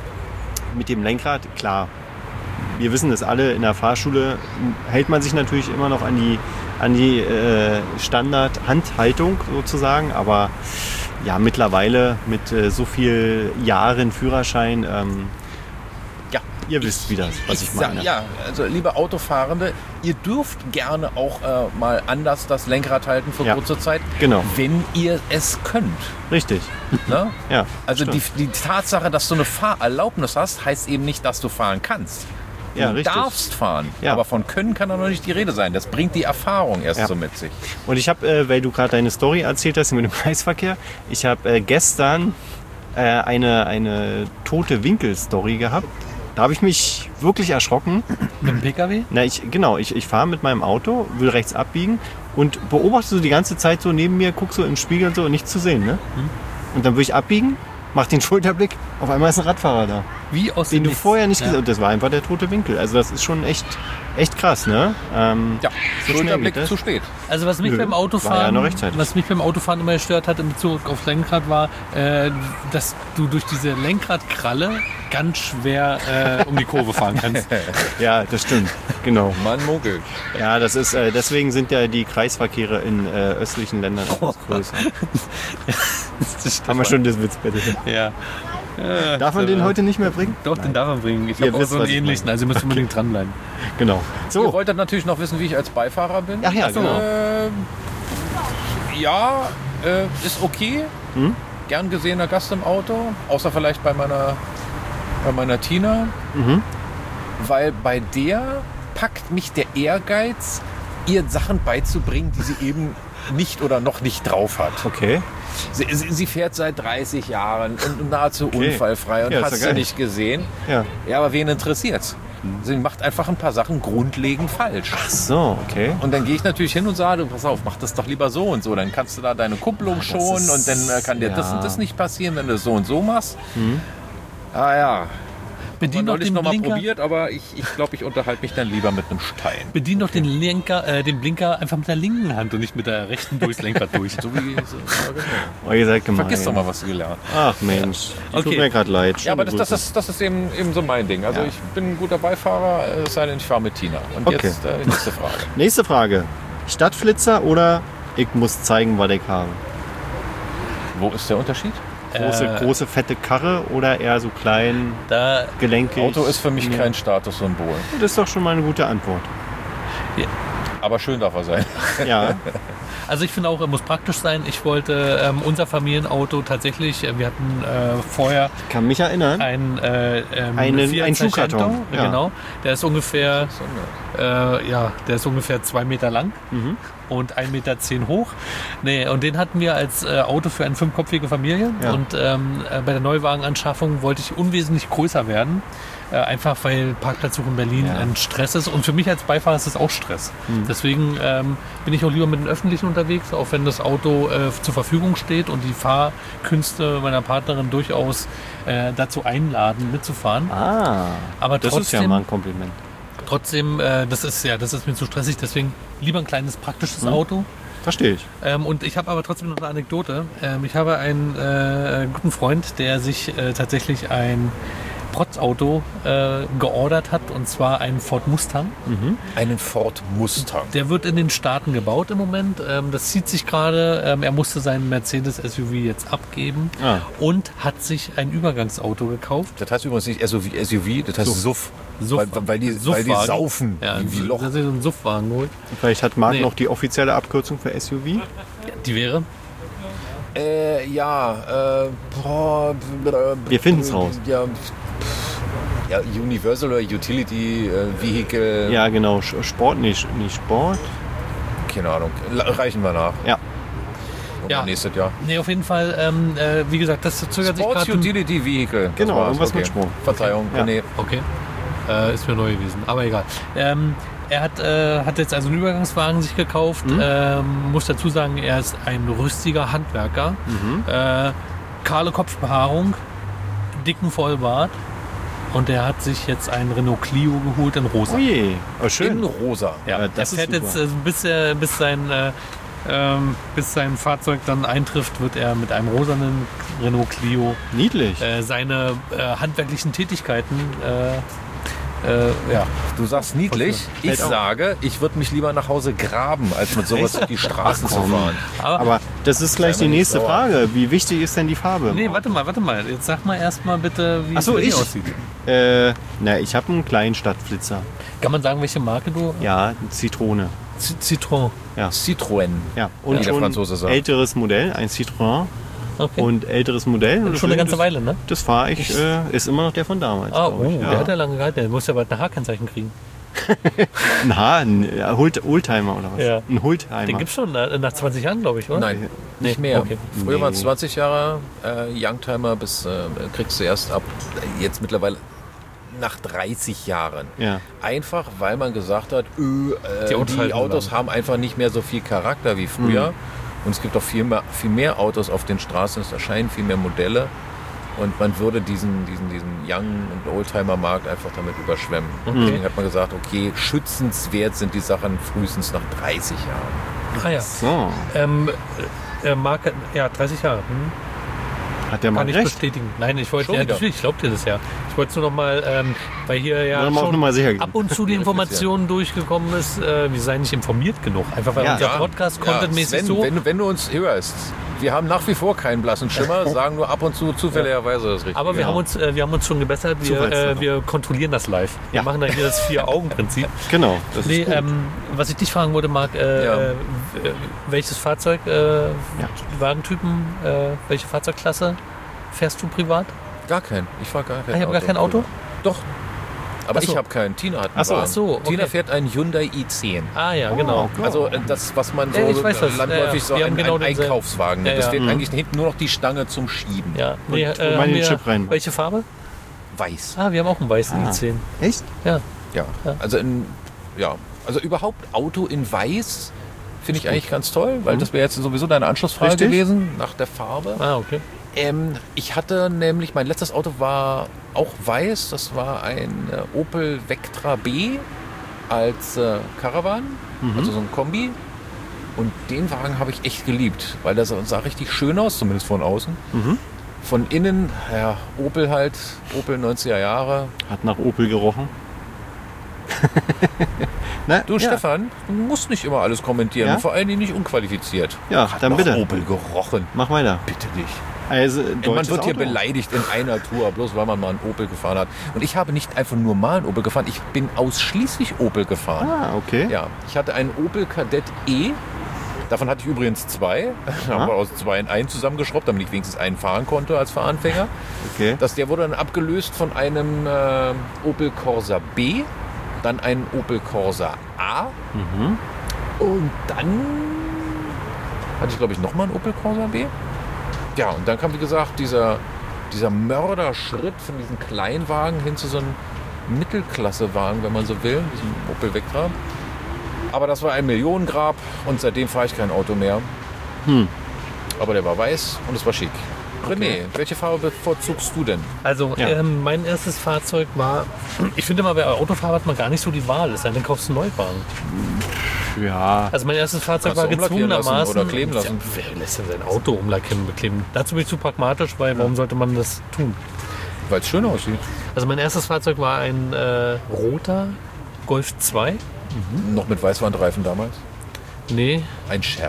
mit dem Lenkrad, klar. Wir wissen das alle, in der Fahrschule hält man sich natürlich immer noch an die, an die äh, Standard-Handhaltung sozusagen, aber ja, mittlerweile mit äh, so viel Jahren Führerschein, ähm, ja, ihr wisst, wie das, was ich, ich meine. Sag, ja, also liebe Autofahrende, ihr dürft gerne auch äh, mal anders das Lenkrad halten für ja, kurze Zeit, genau. wenn ihr es könnt. Richtig. Ne? Ja, also die, die Tatsache, dass du eine Fahrerlaubnis hast, heißt eben nicht, dass du fahren kannst. Du ja, richtig. darfst fahren, ja. aber von Können kann da noch nicht die Rede sein. Das bringt die Erfahrung erst ja. so mit sich. Und ich habe, äh, weil du gerade deine Story erzählt hast mit dem Kreisverkehr, ich habe äh, gestern äh, eine, eine tote Winkel-Story gehabt. Da habe ich mich wirklich erschrocken. Mit dem P K W? Na, ich, genau, ich, ich fahre mit meinem Auto, will rechts abbiegen und beobachte so die ganze Zeit so neben mir, guck so im Spiegel und so und nichts zu sehen. Ne? Hm. Und dann will ich abbiegen, mach den Schulterblick, auf einmal ist ein Radfahrer da. Wie aus den du nichts. vorher nicht ja. gesehen hast. Das war einfach der tote Winkel. Also das ist schon echt, echt krass, ne? Ähm, ja, so Schulterblick zu spät. Also was mich Nö, beim Autofahren, ja was mich beim Autofahren immer gestört hat in Bezug aufs Lenkrad war, äh, dass du durch diese Lenkradkralle ganz schwer äh, um die Kurve fahren kannst. Ja, das stimmt. Genau. Man muggelt. Ja, das ist, äh, deswegen sind ja die Kreisverkehre in äh, östlichen Ländern etwas größer. Haben wir schon das Witz, bitte. Ja. Ja, darf man den heute nicht mehr bringen? Doch, Nein. den darf man bringen. Ich Ihr habe auch wisst, so einen was ich ähnlichen, meine. also ihr müsst unbedingt dranbleiben. Genau. So. Ihr wolltet natürlich noch wissen, wie ich als Beifahrer bin. Ach ja, also, genau. Äh, ja, äh, ist okay. Hm? Gern gesehener Gast im Auto, außer vielleicht bei meiner, bei meiner Tina. Mhm. Weil bei der packt mich der Ehrgeiz, ihr Sachen beizubringen, die sie eben nicht oder noch nicht drauf hat. Okay. Sie, sie, sie fährt seit dreißig Jahren und nahezu okay. unfallfrei und ja, hast sie nicht gesehen. Ja. Ja, aber wen interessiert's? Sie macht einfach ein paar Sachen grundlegend falsch. Ach so, okay. Und dann gehe ich natürlich hin und sage, pass auf, mach das doch lieber so und so. Dann kannst du da deine Kupplung schonen und dann äh, kann dir ja. das und das nicht passieren, wenn du es so und so machst. Mhm. Ah ja. Bedien doch neulich den noch mal Blinker. probiert, aber ich glaube, ich, glaub, ich unterhalte mich dann lieber mit einem Stein. Bedien doch den Lenker, äh, den Blinker einfach mit der linken Hand und nicht mit der rechten durchs Lenkrad durch. So wie, so, ja, genau. Oh, ihr seid gemein. Vergiss doch mal, was du gelernt hast. Ach Mensch, Okay. tut mir gerade leid. Ja, aber das, Schöne das, Grüße. ist, das ist eben, eben so mein Ding. Also Ja. ich bin ein guter Beifahrer, es sei denn, ich fahre mit Tina. Und Okay. jetzt äh, die nächste Frage. Nächste Frage. Stadtflitzer oder ich muss zeigen, was ich habe? Wo ist der Unterschied? Große, Äh, große, fette Karre oder eher so klein, Da, gelenkig? Auto ist für mich Ja. kein Statussymbol. Das ist doch schon mal eine gute Antwort. Aber schön darf er sein. Ja, also ich finde auch, er muss praktisch sein. Ich wollte ähm, unser Familienauto tatsächlich, äh, wir hatten äh, vorher ich kann mich erinnern. ein äh, ähm, Einen- Fiat einen Seicento, Schuhkarton, ja. Genau, der ist ungefähr, äh, ja, der ist ungefähr zwei Meter lang Mhm. und ein Meter zehn hoch. Nee, und den hatten wir als äh, Auto für eine fünfköpfige Familie. Ja. Und ähm, äh, bei der Neuwagenanschaffung wollte ich unwesentlich größer werden. Äh, einfach weil Parkplatzsuche in Berlin Ja. ein Stress ist. Und für mich als Beifahrer ist es auch Stress. Deswegen ähm, bin ich auch lieber mit den Öffentlichen unterwegs, auch wenn das Auto äh, zur Verfügung steht und die Fahrkünste meiner Partnerin durchaus äh, dazu einladen, mitzufahren. Ah, Aber das trotzdem, ist ja mal ein Kompliment. trotzdem äh, das ist ja, das ist mir zu stressig. Deswegen lieber ein kleines praktisches Mhm. Auto. Verstehe ich. Ähm, und ich habe aber trotzdem noch eine Anekdote. Ähm, ich habe einen äh, guten Freund, der sich äh, tatsächlich ein Protzauto äh, geordert hat, und zwar einen Ford Mustang. Einen Ford Mustang. Der wird in den Staaten gebaut im Moment. Ähm, das zieht sich gerade. Ähm, er musste seinen Mercedes S U V jetzt abgeben Ah. und hat sich ein Übergangsauto gekauft. Das heißt übrigens nicht S U V, S U V das heißt Suff. Suff. Weil, weil, die, weil die Suffwagen. saufen Ja, wie, wie Loch. hat sich so einen Suffwagen geholt. Vielleicht hat Marc Nee. noch die offizielle Abkürzung für S U V. Die wäre? Äh, ja, äh, boah, Wir finden's raus. Ja, ja, Universal oder Utility äh, Vehicle, Ja, genau. Sch- Sport, nicht, nicht Sport. keine Ahnung, La- reichen wir nach. Ja. Und Ja. dann nächstes Jahr. Nee, auf jeden Fall, ähm, äh, wie gesagt, das zögert sich Sports gerade. Utility Vehicle. das Genau, war's, irgendwas okay. mit Sprung. Verzeihung, Ja. nee. Okay. Äh, ist mir neu gewesen, aber egal. Ähm, er hat, äh, hat jetzt also einen Übergangswagen sich gekauft. Ähm, muss dazu sagen, er ist ein rüstiger Handwerker. Äh, kahle Kopfbehaarung, dicken Vollbart. Und er hat sich jetzt einen Renault Clio geholt in rosa. Oh je. Oh, In schön. rosa. Ja, Ja, das er fährt ist jetzt, super. äh, bis, er, bis, sein, äh, ähm, bis sein Fahrzeug dann eintrifft, wird er mit einem rosanen Renault Clio Niedlich. äh, seine äh, handwerklichen Tätigkeiten äh, äh, ja, Du sagst niedlich. Ich Fällt auf. sage, ich würde mich lieber nach Hause graben, als mit sowas durch die Straßen zu komm. fahren. aber, Aber das ist gleich Sei die mal nicht nächste sauer. Frage. Wie wichtig ist denn die Farbe? nee, warte mal, warte mal. Jetzt sag mal erstmal bitte, wie Ach so, es bei dir ich? aussieht. Äh, na, ich habe einen kleinen Stadtflitzer. Kann man sagen, welche Marke du? Ja, eine Zitrone. Z- Citroën. Ja. Citroën. Ja. Und Wie der schon Franzose sagt. älteres Modell, ein Citroën. Okay. Und älteres Modell. Und Schon eine ganze das, Weile, ne? Das fahre ich, äh, ist immer noch der von damals. Ah, glaub oh, ich. der Ja. hat ja lange gehalten. Der muss ja bald ein H-Kennzeichen kriegen. Ein H, ein ja, Old- Oldtimer oder was? Ja. Ein Oldtimer. Den gibt's schon nach nach zwanzig Jahren, glaube ich, oder? Nein, Nee, nicht mehr. okay. Früher Nee. waren es zwanzig Jahre äh, Youngtimer, bis äh, kriegst du erst ab jetzt mittlerweile nach dreißig Jahren. Ja. Einfach, weil man gesagt hat, öh, äh, Die die, Autos halten Autos lang. haben einfach nicht mehr so viel Charakter wie früher. Und es gibt auch viel mehr, viel mehr Autos auf den Straßen, es erscheinen viel mehr Modelle. Und man würde diesen, diesen, diesen Young- und Oldtimer-Markt einfach damit überschwemmen. Deswegen hat man gesagt, okay, schützenswert sind die Sachen frühestens nach dreißig Jahren. Ah ja. So, Ähm, äh, Marke, ja, dreißig Jahre. Hm? hat der mal Kann ich recht? bestätigen. Nein, ich wollte, Schon ja, wieder. natürlich, ich glaube dir das ja. Ich wollte es nur noch mal, ähm, weil hier ja Wollen wir auch schon noch mal sicher gehen. ab und zu die Informationen durchgekommen ist, äh, wir seien nicht informiert genug. Einfach weil Ja. unser Ja. Podcast Ja, contentmäßig Sven, so. wenn, du- wenn du uns hörst, wir haben nach wie vor keinen blassen Schimmer, sagen nur ab und zu zufälligerweise das Richtige. Aber wir, Genau. haben uns, äh, wir haben uns schon gebessert. Wir, Zufallstreffer. äh, wir kontrollieren das live. Wir Ja. machen dann hier das Vier-Augen-Prinzip. Genau, das Nee, ist gut. ähm, was ich dich fragen wollte, Marc, äh, Ja. äh, w- welches Fahrzeug, äh, Wagentypen, äh, welche Fahrzeugklasse fährst du privat? Gar kein. Ich fahre gar kein Ah, ich hab gar kein Auto? Doch. Aber Ach so. ich habe keinen. Tina hat einen Ach so, Wagen. ach so, okay. Tina fährt einen Hyundai i zehn. Ah ja, genau. Oh, Also äh, das, was man so Ja, ich weiß das. landläufig Ja, ja. so Wir ein, haben genau ein denselben. Einkaufswagen nennt. Ja, Das ja. fährt Mhm. eigentlich hinten nur noch die Stange zum Schieben. Ja, nee, Und- äh, und mal haben den wir, Chip rein. welche Farbe? Weiß. Ah, wir haben auch einen weißen Ah. i zehn. Echt? Ja. Ja. Also in, ja. Also überhaupt Auto in Weiß finde ich eigentlich ganz toll, weil das wäre jetzt sowieso deine Anschlussfrage Richtig. gewesen nach der Farbe. Ah, okay. Ähm, ich hatte nämlich, mein letztes Auto war auch weiß. Das war ein äh, Opel Vectra B als äh, Caravan, Mhm. also so ein Kombi. Und den Wagen habe ich echt geliebt, weil der sah, sah richtig schön aus, zumindest von außen. Mhm. Von innen, ja, Opel halt, Opel neunziger Jahre. Hat nach Opel gerochen. Na, Du, ja. Stefan, du musst nicht immer alles kommentieren, Ja? und vor allen Dingen nicht unqualifiziert. Ja, Hat dann nach bitte. Opel gerochen. Mach weiter. Bitte dich. Also, Man deutsches wird hier Auto. beleidigt in einer Tour, bloß weil man mal einen Opel gefahren hat. Und ich habe nicht einfach nur mal einen Opel gefahren, ich bin ausschließlich Opel gefahren. Ah, okay. Ja, ich hatte einen Opel Kadett E. Davon hatte ich übrigens zwei. Da haben wir aus zwei in einen zusammengeschraubt, damit ich wenigstens einen fahren konnte als Fahranfänger. Okay. Das, der wurde dann abgelöst von einem äh, Opel Corsa B, dann ein Opel Corsa A Mhm. und dann hatte ich, glaube ich, nochmal einen Opel Corsa B. Ja, und dann kam, wie gesagt, dieser, dieser Mörderschritt von diesem Kleinwagen hin zu so einem Mittelklassewagen, wenn man so will, diesem Opel Vectra. Aber das war ein Millionengrab und seitdem fahre ich kein Auto mehr. Hm. Aber der war weiß und es war schick. René, welche Farbe bevorzugst du denn? Also Ja. ähm, mein erstes Fahrzeug war, ich finde immer, bei Autofahrer hat man gar nicht so die Wahl, es sei denn, kaufst du einen Neuwagen. Ja. Also mein erstes Fahrzeug Kannst war du umlackieren lassen gezwungenermaßen... oder kleben lassen? Ja, wer lässt denn sein Auto umlackieren und bekleben? Dazu bin ich zu pragmatisch, weil warum sollte man das tun? Weil es schön aussieht. Also mein erstes Fahrzeug war ein äh, roter Golf zwei. Noch mit Weißwandreifen damals? Nee, Ein Scherz.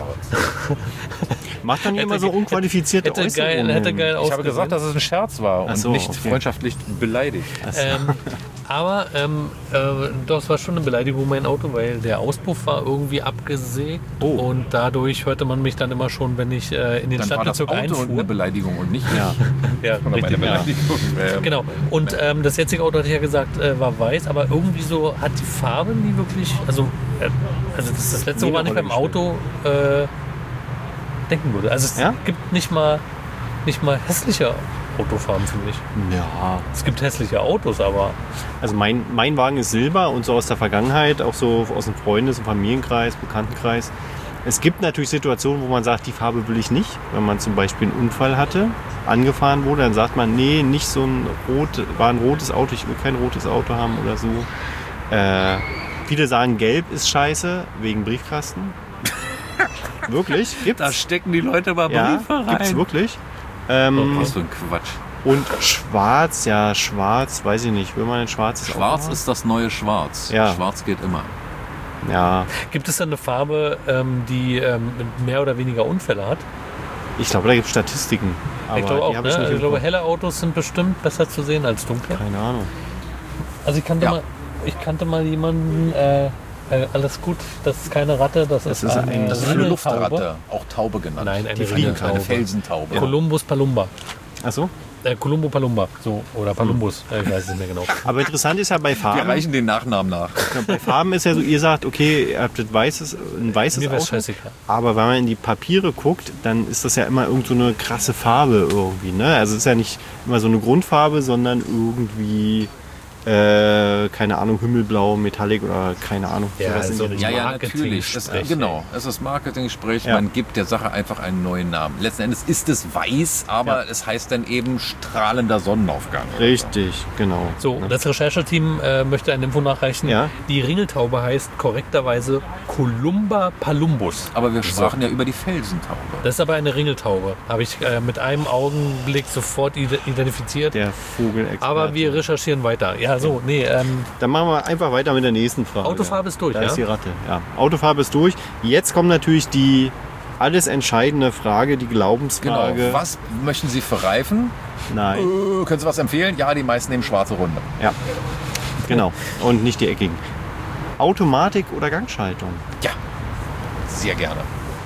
Macht dann Hätte immer so ge- unqualifizierte hätte geil, Äußerungen. hätte geil Ich habe ausgesehen. gesagt, dass es ein Scherz war und Ach so, nicht okay. freundschaftlich beleidigt. Ähm, aber ähm, äh, doch, es war schon eine Beleidigung, mein Auto, weil der Auspuff war irgendwie abgesägt Oh. und dadurch hörte man mich dann immer schon, wenn ich äh, in den Dann war das Stadtbezirk Auto einfuhr. eine Beleidigung und nicht Ja. Ja, Oder meine richtig, ja. Beleidigung. Ähm, Genau. Und ähm, das jetzige Auto, hatte ich ja gesagt, äh, war weiß, aber irgendwie so hat die Farbe nie wirklich, also, äh, also das ist das letzte, Nie woran eine ich beim Rolle Auto äh, denken würde. Also es Ja? gibt nicht mal, nicht mal hässliche Autofarben, finde ich. Ja. Es gibt hässliche Autos, aber Also mein, mein Wagen ist Silber und so aus der Vergangenheit, auch so aus dem Freundes- und Familienkreis, Bekanntenkreis. Es gibt natürlich Situationen, wo man sagt, die Farbe will ich nicht. Wenn man zum Beispiel einen Unfall hatte, angefahren wurde, dann sagt man, nee, nicht so ein rot, war ein rotes Auto, ich will kein rotes Auto haben oder so. Äh, viele sagen, gelb ist scheiße, wegen Briefkasten. Wirklich? Gibt's? da stecken die Leute mal Ja, gibt's wirklich. Ähm, Was für ein Quatsch. Und schwarz, ja, schwarz, weiß ich nicht. Will man ein schwarzes Auto Schwarz haben? ist das neue Schwarz. Ja. Schwarz geht immer. Ja, Gibt es dann eine Farbe, ähm, die ähm, mehr oder weniger Unfälle hat? ich glaube, da gibt es Statistiken. Aber ich glaube die auch, hab ne? ich Ich, nicht im glaube, Kopf. helle Autos sind bestimmt besser zu sehen als dunkle. Keine Ahnung. Also ich kannte, Ja. mal, ich kannte mal jemanden, äh, äh, alles gut, das ist keine Ratte, das, Das ist, ist eine, ein- Das ist eine Ringeltaube. Luftratte, auch Taube genannt. Nein, eine Die fliegen, Ringeltaube. eine Felsentaube. Columbus Palumba. Achso. Äh, Columbo Palumba, so, oder Palumbus, äh, ich weiß es nicht mehr genau. Aber interessant ist ja bei Wir Farben. reichen den Nachnamen nach. Bei Farben ist ja so, ihr sagt, okay, ihr habt ein weißes, ein weißes Mir wär's Auto. scheißegal. Aber wenn man in die Papiere guckt, dann ist das ja immer irgend so eine krasse Farbe irgendwie. Ne? Also es ist ja nicht immer so eine Grundfarbe, sondern irgendwie, äh, keine Ahnung, Himmelblau, Metallic oder keine Ahnung. Ja, sowas in so die ein Ja, Richtung. ja, natürlich. Es, Marketing-Sprech, genau, es ist Marketing-Sprech. Ja. Man gibt der Sache einfach einen neuen Namen. Letzten Endes ist es weiß, aber Ja. es heißt dann eben strahlender Sonnenaufgang. oder Richtig, genau. So, Ne? das Rechercheteam äh, möchte eine Info nachreichen. Ja. Die Ringeltaube heißt korrekterweise Columba Palumbus. Aber wir sprachen ja über die Felsentaube. Das ist aber eine Ringeltaube. Habe ich äh, mit einem Augenblick sofort ide- identifiziert. Der Vogelexperte. Aber wir recherchieren weiter. Ja, so, nee, ähm, Dann machen wir einfach weiter mit der nächsten Frage. Autofarbe ist durch, da ja? ist die Ratte. Ja, Autofarbe ist durch. Jetzt kommt natürlich die alles entscheidende Frage, die Genau. Glaubensfrage. Was möchten Sie für Reifen? Nein. Äh, können Sie was empfehlen? Ja, die meisten nehmen schwarze Runde. Ja, genau. Und nicht die eckigen. Automatik oder Gangschaltung? Ja, sehr gerne.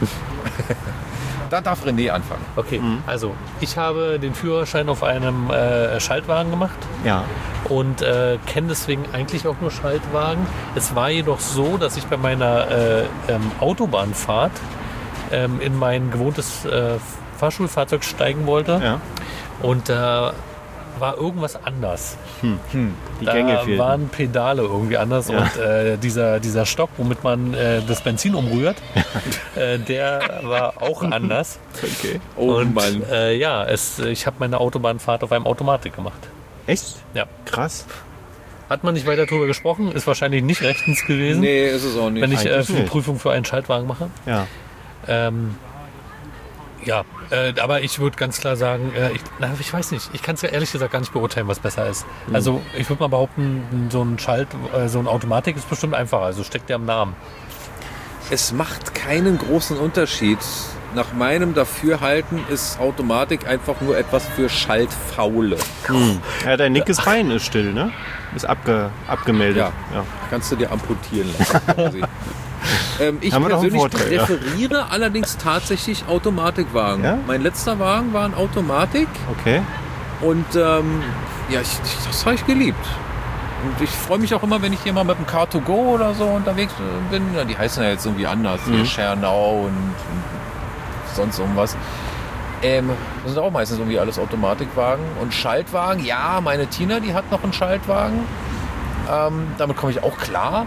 Da darf René anfangen. okay. Mhm. Also, ich habe den Führerschein auf einem äh, Schaltwagen gemacht Ja. und äh, kenne deswegen eigentlich auch nur Schaltwagen. Es war jedoch so, dass ich bei meiner äh, ähm, Autobahnfahrt ähm, in mein gewohntes äh, Fahrschulfahrzeug steigen wollte. Ja. Und da war irgendwas anders. Die Da Gänge fehlten. waren Pedale irgendwie anders Ja. und äh, dieser, dieser Stock, womit man äh, das Benzin umrührt, äh, der war auch anders. Okay. Oh und Mann. äh, ja, es, ich habe meine Autobahnfahrt auf einem Automatik gemacht. Echt? Ja. Krass. Hat man nicht weiter drüber gesprochen, ist wahrscheinlich nicht rechtens gewesen, Nee, ist es auch nicht. wenn ich äh, eigentlich für die nicht. Prüfung für einen Schaltwagen mache. Ja. Ähm, ja, äh, aber ich würde ganz klar sagen, äh, ich, na, ich weiß nicht, ich kann es ja ehrlich gesagt gar nicht beurteilen, was besser ist. Mhm. Also ich würde mal behaupten, so ein Schalt, äh, so ein Automatik ist bestimmt einfacher, also steckt ja im Namen. Es macht keinen großen Unterschied. Nach meinem Dafürhalten ist Automatik einfach nur etwas für Schaltfaule. Ja, dein linkes Bein ist still, ne? Ist abge, abgemeldet. Ja. Ja. Kannst du dir amputieren lassen. quasi. ähm, ich Haben wir doch einen persönlich Vorteil, ja. präferiere allerdings tatsächlich Automatikwagen. Ja? Mein letzter Wagen war ein Automatik Okay. und ähm, ja, ich, ich, das habe ich geliebt. Und ich freue mich auch immer, wenn ich hier mal mit dem Car to Go oder so unterwegs bin. Ja, die heißen ja jetzt irgendwie anders, Mhm. hier Schernau und, und sonst irgendwas. Ähm, das sind auch meistens irgendwie alles Automatikwagen. Und Schaltwagen, ja, meine Tina, die hat noch einen Schaltwagen. Ähm, damit komme ich auch klar.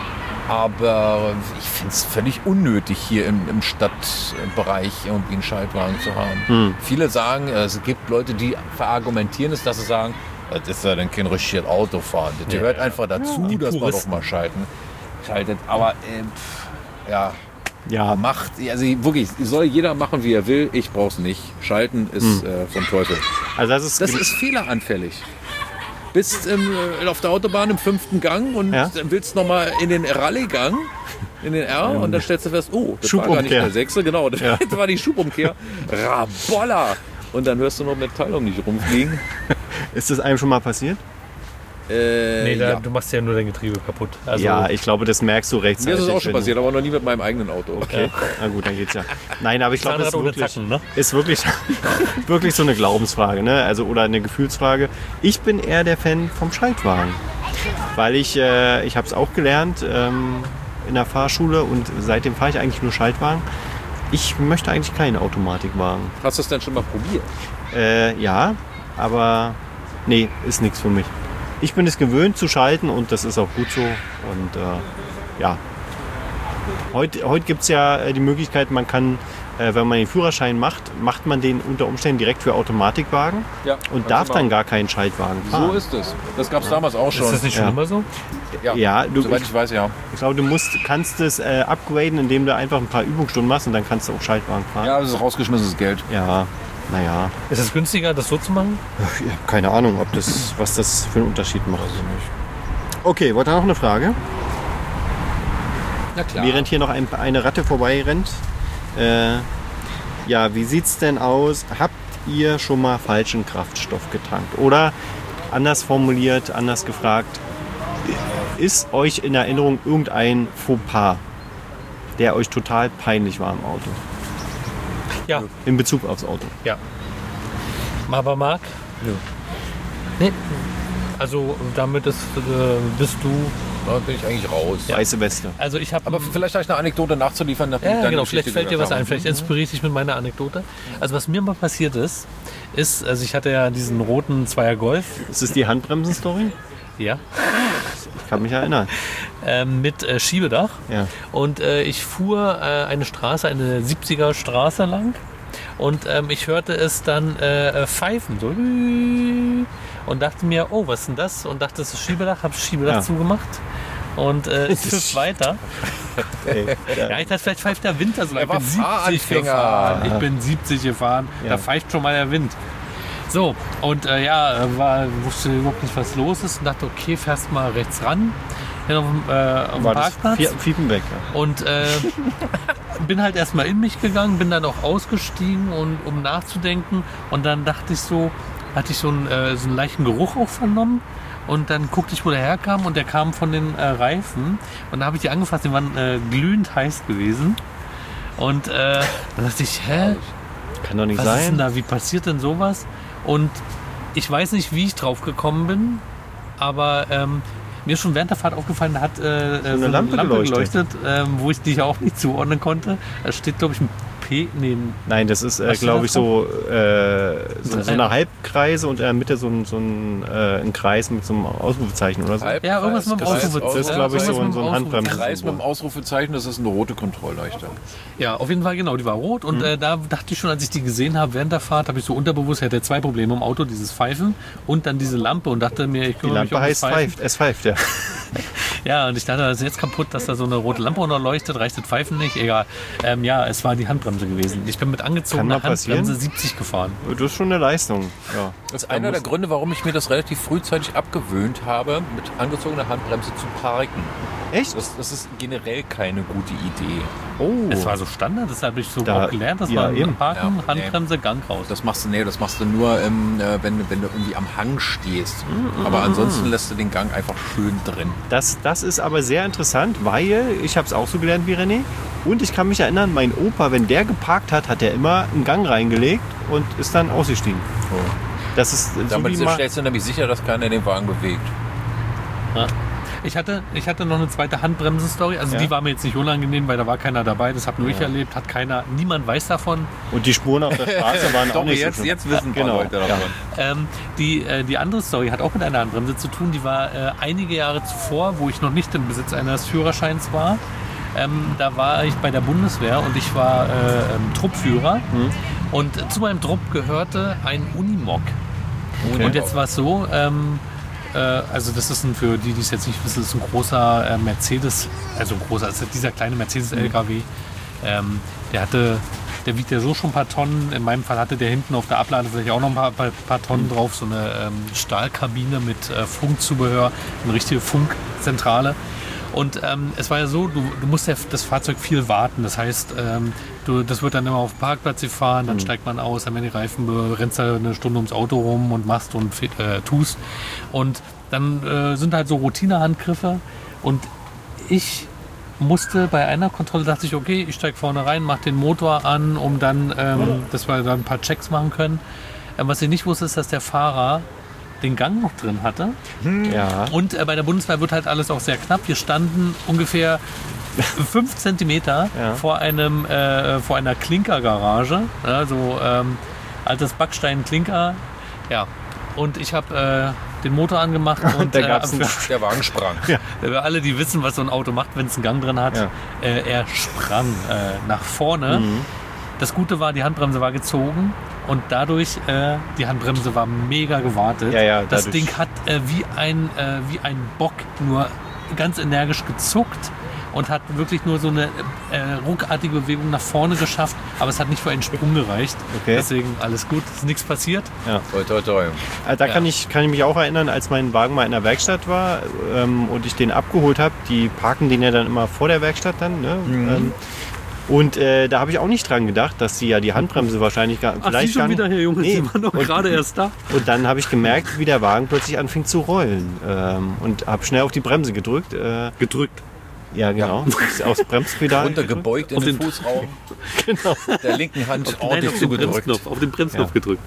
Aber ich finde es völlig unnötig, hier im, im Stadtbereich irgendwie einen Schaltwagen zu haben. Hm. Viele sagen, äh, es gibt Leute, die verargumentieren es, dass sie sagen, das ist ja dann kein richtiges Autofahren. Das Ja, gehört ja. einfach dazu, Die dass man doch Puristen. mal schalten, schaltet. Aber ähm, pff, ja, Ja, macht, also wirklich, soll jeder machen, wie er will. Ich brauch's nicht. Schalten ist Hm. äh, vom Teufel. also das ist, Das ist fehleranfällig. Bist ähm, auf der Autobahn im fünften Gang und Ja. willst noch mal in den Rallye-Gang, in den R, und dann stellst du fest, oh, das war gar nicht Schubumkehr. der sechste, genau, das Ja. war die Schubumkehr. Rabolla! Und dann hörst du noch Metall um dich rumfliegen. ist das einem schon mal passiert? Äh, Nee, da, ja. du machst ja nur dein Getriebe kaputt. Also, ja, ich glaube, das merkst du Mir rechtzeitig. ist es auch schon wenn- passiert, aber noch nie mit meinem eigenen Auto. Okay, na gut, dann geht's ja. Nein, aber ich glaube, das ist Zahnrad ohne wirklich, Zacken, ne? ist wirklich, wirklich so eine Glaubensfrage, ne? Also oder eine Gefühlsfrage. Ich bin eher der Fan vom Schaltwagen, weil ich, äh, ich habe es auch gelernt ähm, in der Fahrschule und seitdem fahre ich eigentlich nur Schaltwagen. Ich möchte eigentlich keinen Automatikwagen. Hast du es denn schon mal probiert? Äh, ja, aber nee, ist nichts für mich. Ich bin es gewöhnt zu schalten und das ist auch gut so. Und äh, ja, heute, heute gibt es ja äh, die Möglichkeit, man kann, äh, wenn man den Führerschein macht, macht man den unter Umständen direkt für Automatikwagen Ja. und darf dann gar keinen Schaltwagen fahren. So ist es. Das gab es damals auch schon. Ist das nicht schon Ja. immer so? ja, Ja, du, soweit ich, ich weiß, ja. ich glaube, du musst, kannst es äh, upgraden, indem du einfach ein paar Übungsstunden machst und dann kannst du auch Schaltwagen fahren. Ja, das ist rausgeschmissenes Geld. Ja, naja, Ist es günstiger, das so zu machen? ich habe keine Ahnung, ob das, was das für einen Unterschied macht. Okay, wollt ihr noch eine Frage? Na klar. Während hier noch ein, eine Ratte vorbeirennt. Äh, ja, wie sieht's denn aus? Habt ihr schon mal falschen Kraftstoff getankt? Oder anders formuliert, anders gefragt, ist euch in Erinnerung irgendein Fauxpas, der euch total peinlich war im Auto? Ja, In Bezug aufs Auto. ja. Aber Marc? Ja. Nee. Also damit ist, äh, bist du. Da bin ich eigentlich raus. Weiße Weste. Also ich habe. Aber vielleicht habe ich eine Anekdote nachzuliefern. nachdem ich Ja, deine genau, Geschichte vielleicht fällt dir gehört was ein, habe. vielleicht inspiriere ich dich mit meiner Anekdote. Also was mir mal passiert ist, ist, also ich hatte ja diesen roten Zweier Golf, Ist das die Handbremsen-Story? ja, Ich kann mich erinnern. ähm, mit äh, Schiebedach. Ja. Und äh, ich fuhr äh, eine Straße, eine siebziger Straße lang. Und ähm, ich hörte es dann äh, äh, pfeifen, so. Und dachte mir, oh, was ist denn das? Und dachte, das ist Schiebedach, habe das Schiebedach Ja. zugemacht. Und äh, es pfiff weiter. Ey, Ja, ich dachte, vielleicht pfeift der Wind da so. Er Ich war bin siebzig Fahranfänger. gefahren. Ich bin siebzig gefahren. Ja. Da pfeift schon mal der Wind. So, und äh, ja, war, wusste überhaupt nicht, was los ist. Und dachte, okay, fährst mal rechts ran. Hier auf dem, äh, auf dem war das Parkplatz. Fie- Fiepenbeck. Ja. Und äh, bin halt erstmal in mich gegangen, bin dann auch ausgestiegen, und, um nachzudenken. Und dann dachte ich so, hatte ich so einen, äh, so einen leichten Geruch auch vernommen. Und dann guckte ich, wo der herkam, und der kam von den äh, Reifen. Und da habe ich die angefasst, die waren äh, glühend heiß gewesen. Und äh, dann dachte ich, hä? Kann doch nicht Was ist denn sein. da? Wie passiert denn sowas? Und ich weiß nicht, wie ich drauf gekommen bin, aber ähm, mir ist schon während der Fahrt aufgefallen, da hat äh, so eine Lampe Lampe geleuchtet. geleuchtet, ähm, wo ich die auch nicht zuordnen konnte. Da steht, glaube ich, ein P, nee, Nein, das ist, äh, Was glaube ich, steht so, äh, so, so Äh, eine Halbkreise und in der Mitte so ein, so ein, äh, ein Kreis mit so einem Ausrufezeichen oder so. Halb- ja, irgendwas mit dem Kreis, Ausrufezeichen. Das ist, glaube ich, Irgendwas so ein, mit so dem ein Handbremse. Kreis mit dem Ausrufezeichen, das ist eine rote Kontrollleuchte. Ja, auf jeden Fall, genau, die war rot und äh, da dachte ich schon, als ich die gesehen habe während der Fahrt, habe ich so unterbewusst, er hatte zwei Probleme im Auto, dieses Pfeifen und dann diese Lampe und dachte mir, ich Die kümmere mich Lampe um das heißt Pfeifen. pfeift, es pfeift, ja. Ja, und ich dachte, das ist jetzt kaputt, dass da so eine rote Lampe unterleuchtet, reicht das Pfeifen nicht, egal. Ähm, ja, es war die Handbremse gewesen. Ich bin mit Kann angezogener mal passieren. Handbremse siebzig gefahren. Das ist schon eine Leistung, ja. Das ist einer der Gründe, warum ich mir das relativ frühzeitig abgewöhnt habe, mit angezogener Handbremse zu parken. Echt? Das, das ist generell keine gute Idee. Oh. Es war so Standard, das habe ich so Da- auch gelernt, dass ja, man eben. Parken, Ja, Handbremse, Gang raus. Das machst du, nee, das machst du nur, ähm, äh, wenn, wenn du irgendwie am Hang stehst. Aber ansonsten lässt du den Gang einfach schön drin. Das, das ist aber sehr interessant, weil ich habe es auch so gelernt wie René. Und ich kann mich erinnern, mein Opa, wenn der geparkt hat, hat er immer einen Gang reingelegt und ist dann ausgestiegen. Das ist so Damit wie mal, stellst du nämlich sicher, dass keiner den Wagen bewegt. Ja. Ich hatte, ich hatte noch eine zweite Handbremse-Story. Also Ja. die war mir jetzt nicht unangenehm, weil da war keiner dabei. Das habe nur ich Ja. erlebt. Hat keiner, niemand weiß davon. und die Spuren auf der Straße waren auch Doch, nicht jetzt, so schlimm. jetzt wissen ein paar Genau, Leute davon. ja. Ähm, die, äh, die andere Story hat auch mit einer Handbremse zu tun. Die war äh, einige Jahre zuvor, wo ich noch nicht im Besitz eines Führerscheins war. Ähm, da war ich bei der Bundeswehr und ich war äh, ähm, Truppführer. Und äh, zu meinem Trupp gehörte ein Unimog. Okay. Und jetzt war es so, ähm, äh, also das ist ein, für die, die es jetzt nicht wissen, das ist ein großer äh, Mercedes, also ein großer, also dieser kleine Mercedes-L K W. Ähm, der hatte, der wiegt ja so schon ein paar Tonnen. In meinem Fall hatte der hinten auf der Abladefläche auch noch ein paar, paar, paar Tonnen drauf. So eine ähm, Stahlkabine mit äh, Funkzubehör, eine richtige Funkzentrale. Und ähm, es war ja so, du, du musst ja das Fahrzeug viel warten. Das heißt, ähm, du, das wird dann immer auf dem Parkplatz gefahren, dann steigt man aus, dann werden die Reifen, be- rennst da eine Stunde ums Auto rum und machst und äh, tust. Und dann äh, sind halt so Routinehandgriffe. Und ich musste bei einer Kontrolle, dachte ich, okay, ich steige vorne rein, mache den Motor an, um dann, ähm, dass wir dann ein paar Checks machen können. Ähm, was ich nicht wusste, ist, dass der Fahrer den Gang noch drin hatte. Ja. Und äh, bei der Bundeswehr wird halt alles auch sehr knapp. Wir standen ungefähr fünf Zentimeter Ja. vor, einem, äh, vor einer Klinkergarage. Ja, so ähm, altes Backstein-Klinker. Ja. Und ich habe äh, den Motor angemacht. Und da gab's äh, einen für, Der Wagen sprang. für alle, die wissen, was so ein Auto macht, wenn es einen Gang drin hat, Ja. äh, er sprang äh, nach vorne. Mhm. Das Gute war, die Handbremse war gezogen und dadurch, äh, die Handbremse war mega gewartet. Ja, ja, das dadurch. Ding hat äh, wie, ein, äh, wie ein Bock nur ganz energisch gezuckt und hat wirklich nur so eine äh, ruckartige Bewegung nach vorne geschafft, aber es hat nicht für einen Sprung gereicht. Okay. Deswegen alles gut, ist nichts passiert. Toi, toi, toi. Äh, Da Ja. kann, ich, kann ich mich auch erinnern, als mein Wagen mal in der Werkstatt war ähm, und ich den abgeholt habe. Die parken den ja dann immer vor der Werkstatt dann. Ne? Ähm, und äh, da habe ich auch nicht dran gedacht, dass sie ja die Handbremse wahrscheinlich gar, vielleicht gar nicht- Junge, Nee. Sie waren doch Und- gerade erst da. Und dann habe ich gemerkt, wie der Wagen plötzlich anfing zu rollen ähm, und habe schnell auf die Bremse gedrückt. Äh, Gedrückt. ja, genau. Aufs Bremspedal. Runtergebeugt in Auf den den- Fußraum. Genau. Der linken Hand Nein, ordentlich auf den zugedrückt. Bremsknopf, auf den Bremsknopf Ja. gedrückt.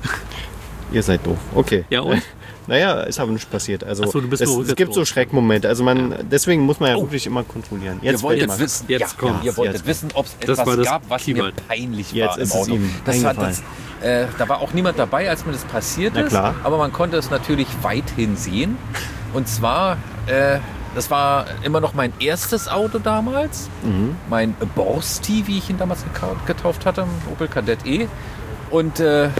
Ihr seid doof. Okay. Ja, und? Naja, ist aber nichts passiert. Also Ach so, du bist es, beruhigt es gibt jetzt so so. Schreckmomente. Also man, deswegen muss man ja wirklich immer kontrollieren. Ihr Jetzt wolltet fällt mal- wissen, Jetzt ja, kommt's. ihr wolltet Jetzt. wissen, ob es Das war etwas das gab, was Keyword. mir peinlich Jetzt war ist im es Auto. ihm das war, eingefallen. das, äh, da war auch niemand dabei, als mir das passiert Na ist. klar. Aber man konnte es natürlich weithin sehen. Und zwar, äh, das war immer noch mein erstes Auto damals. Mhm. Mein Borsti, wie ich ihn damals gekau- getauft hatte, Opel Kadett E. Und äh,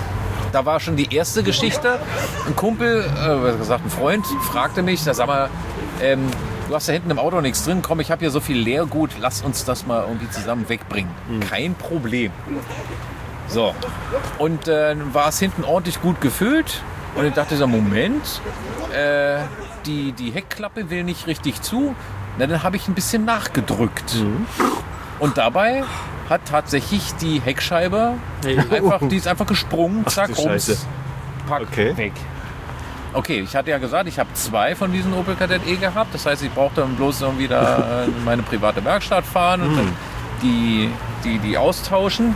da war schon die erste Geschichte. Ein Kumpel, äh, was gesagt, ein Freund, fragte mich, da sag mal, ähm, du hast da hinten im Auto nichts drin, komm, ich habe hier so viel Leergut, lass uns das mal irgendwie zusammen wegbringen. Kein Problem. So, und äh, dann war es hinten ordentlich gut gefüllt und ich dachte so, Moment, äh, die, die Heckklappe will nicht richtig zu. Na, dann habe ich ein bisschen nachgedrückt. Und dabei hat tatsächlich die Heckscheibe einfach, die ist einfach gesprungen, zack, du Scheiße. rums, pack, Okay. weg. Okay, ich hatte ja gesagt, ich habe zwei von diesen Opel Kadett E gehabt. Das heißt, ich brauchte dann bloß irgendwie da in meine private Werkstatt fahren und dann die, die, die austauschen.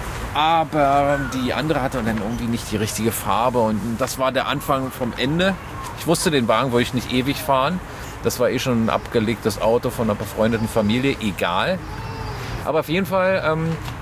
Aber die andere hatte dann irgendwie nicht die richtige Farbe und das war der Anfang vom Ende. Ich wusste, den Wagen wollte ich nicht ewig fahren. Das war eh schon ein abgelegtes Auto von einer befreundeten Familie, egal. Aber auf jeden Fall ähm,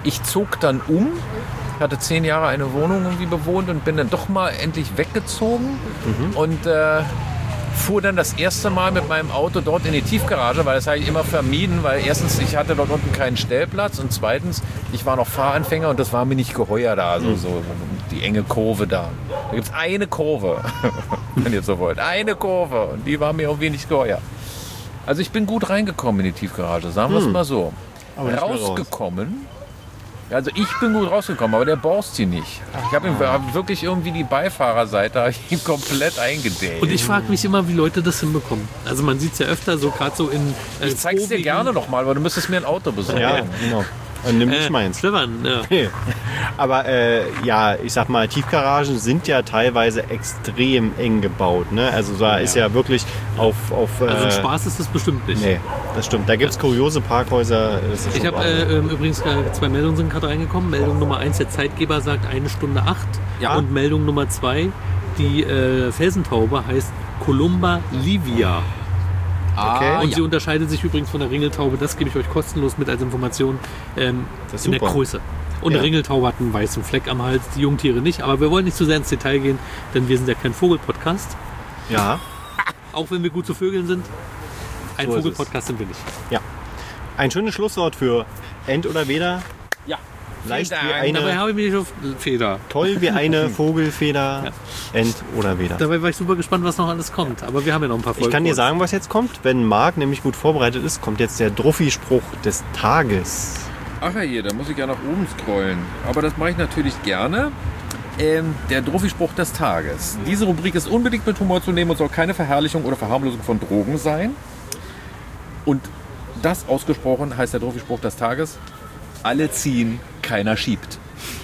ich zog dann um. Ich hatte zehn Jahre eine Wohnung irgendwie bewohnt und bin dann doch mal endlich weggezogen mhm. und äh, fuhr dann das erste Mal mit meinem Auto dort in die Tiefgarage, weil das habe ich immer vermieden, weil erstens, ich hatte dort unten keinen Stellplatz und zweitens, ich war noch Fahranfänger und das war mir nicht geheuer da, so, so die enge Kurve da. Da gibt es eine Kurve, wenn ihr so wollt, eine Kurve und die war mir irgendwie nicht geheuer. Also ich bin gut reingekommen in die Tiefgarage, sagen wir es hm. mal so. Aber rausgekommen, also ich bin gut rausgekommen, aber der Borsti nicht. Ich habe ihm wirklich irgendwie die Beifahrerseite ihm komplett eingedäht. Und ich frage mich immer, wie Leute das hinbekommen. Also man sieht es ja öfter so, gerade so in... Äh, ich zeig's dir gerne nochmal, aber du müsstest mir ein Auto besorgen. Ja, genau. Und nimm nicht äh, meins. Stefan, ja. Okay. Aber äh, ja, ich sag mal, Tiefgaragen sind ja teilweise extrem eng gebaut. Ne? Also da ja. ist ja wirklich auf... auf äh, also ein Spaß ist das bestimmt nicht. Nee, das stimmt. Da gibt es kuriose Parkhäuser. Ich habe äh, übrigens zwei Meldungen sind gerade reingekommen. Meldung Nummer eins, der Zeitgeber sagt eine Stunde acht. Ja. Und Meldung Nummer zwei, die äh, Felsentaube heißt Columba livia. Okay. Und ja. sie unterscheidet sich übrigens von der Ringeltaube, das gebe ich euch kostenlos mit als Information, ähm, in der Größe. Und ja. eine Ringeltaube hat einen weißen Fleck am Hals, die Jungtiere nicht. Aber wir wollen nicht zu sehr ins Detail gehen, denn wir sind ja kein Vogel-Podcast. Ja. Auch wenn wir gut zu Vögeln sind, ein so Vogel-Podcast sind wir nicht. Ja. Ein schönes Schlusswort für End oder Weder. Ja. Leicht wie eine, Dabei habe ich mich auf Feder. Toll wie eine Vogelfeder, ja. End oder Weder. Dabei war ich super gespannt, was noch alles kommt. Aber wir haben ja noch ein paar Folgen. Ich kann dir sagen, was jetzt kommt. Wenn Marc nämlich gut vorbereitet ist, kommt jetzt der Druffi-Spruch des Tages. Ach ja, hier, da muss ich ja nach oben scrollen. Aber das mache ich natürlich gerne. Ähm, der Druffi-Spruch des Tages. Diese Rubrik ist unbedingt mit Humor zu nehmen und soll keine Verherrlichung oder Verharmlosung von Drogen sein. Und das ausgesprochen heißt der Druffi-Spruch des Tages: Alle ziehen, keiner schiebt.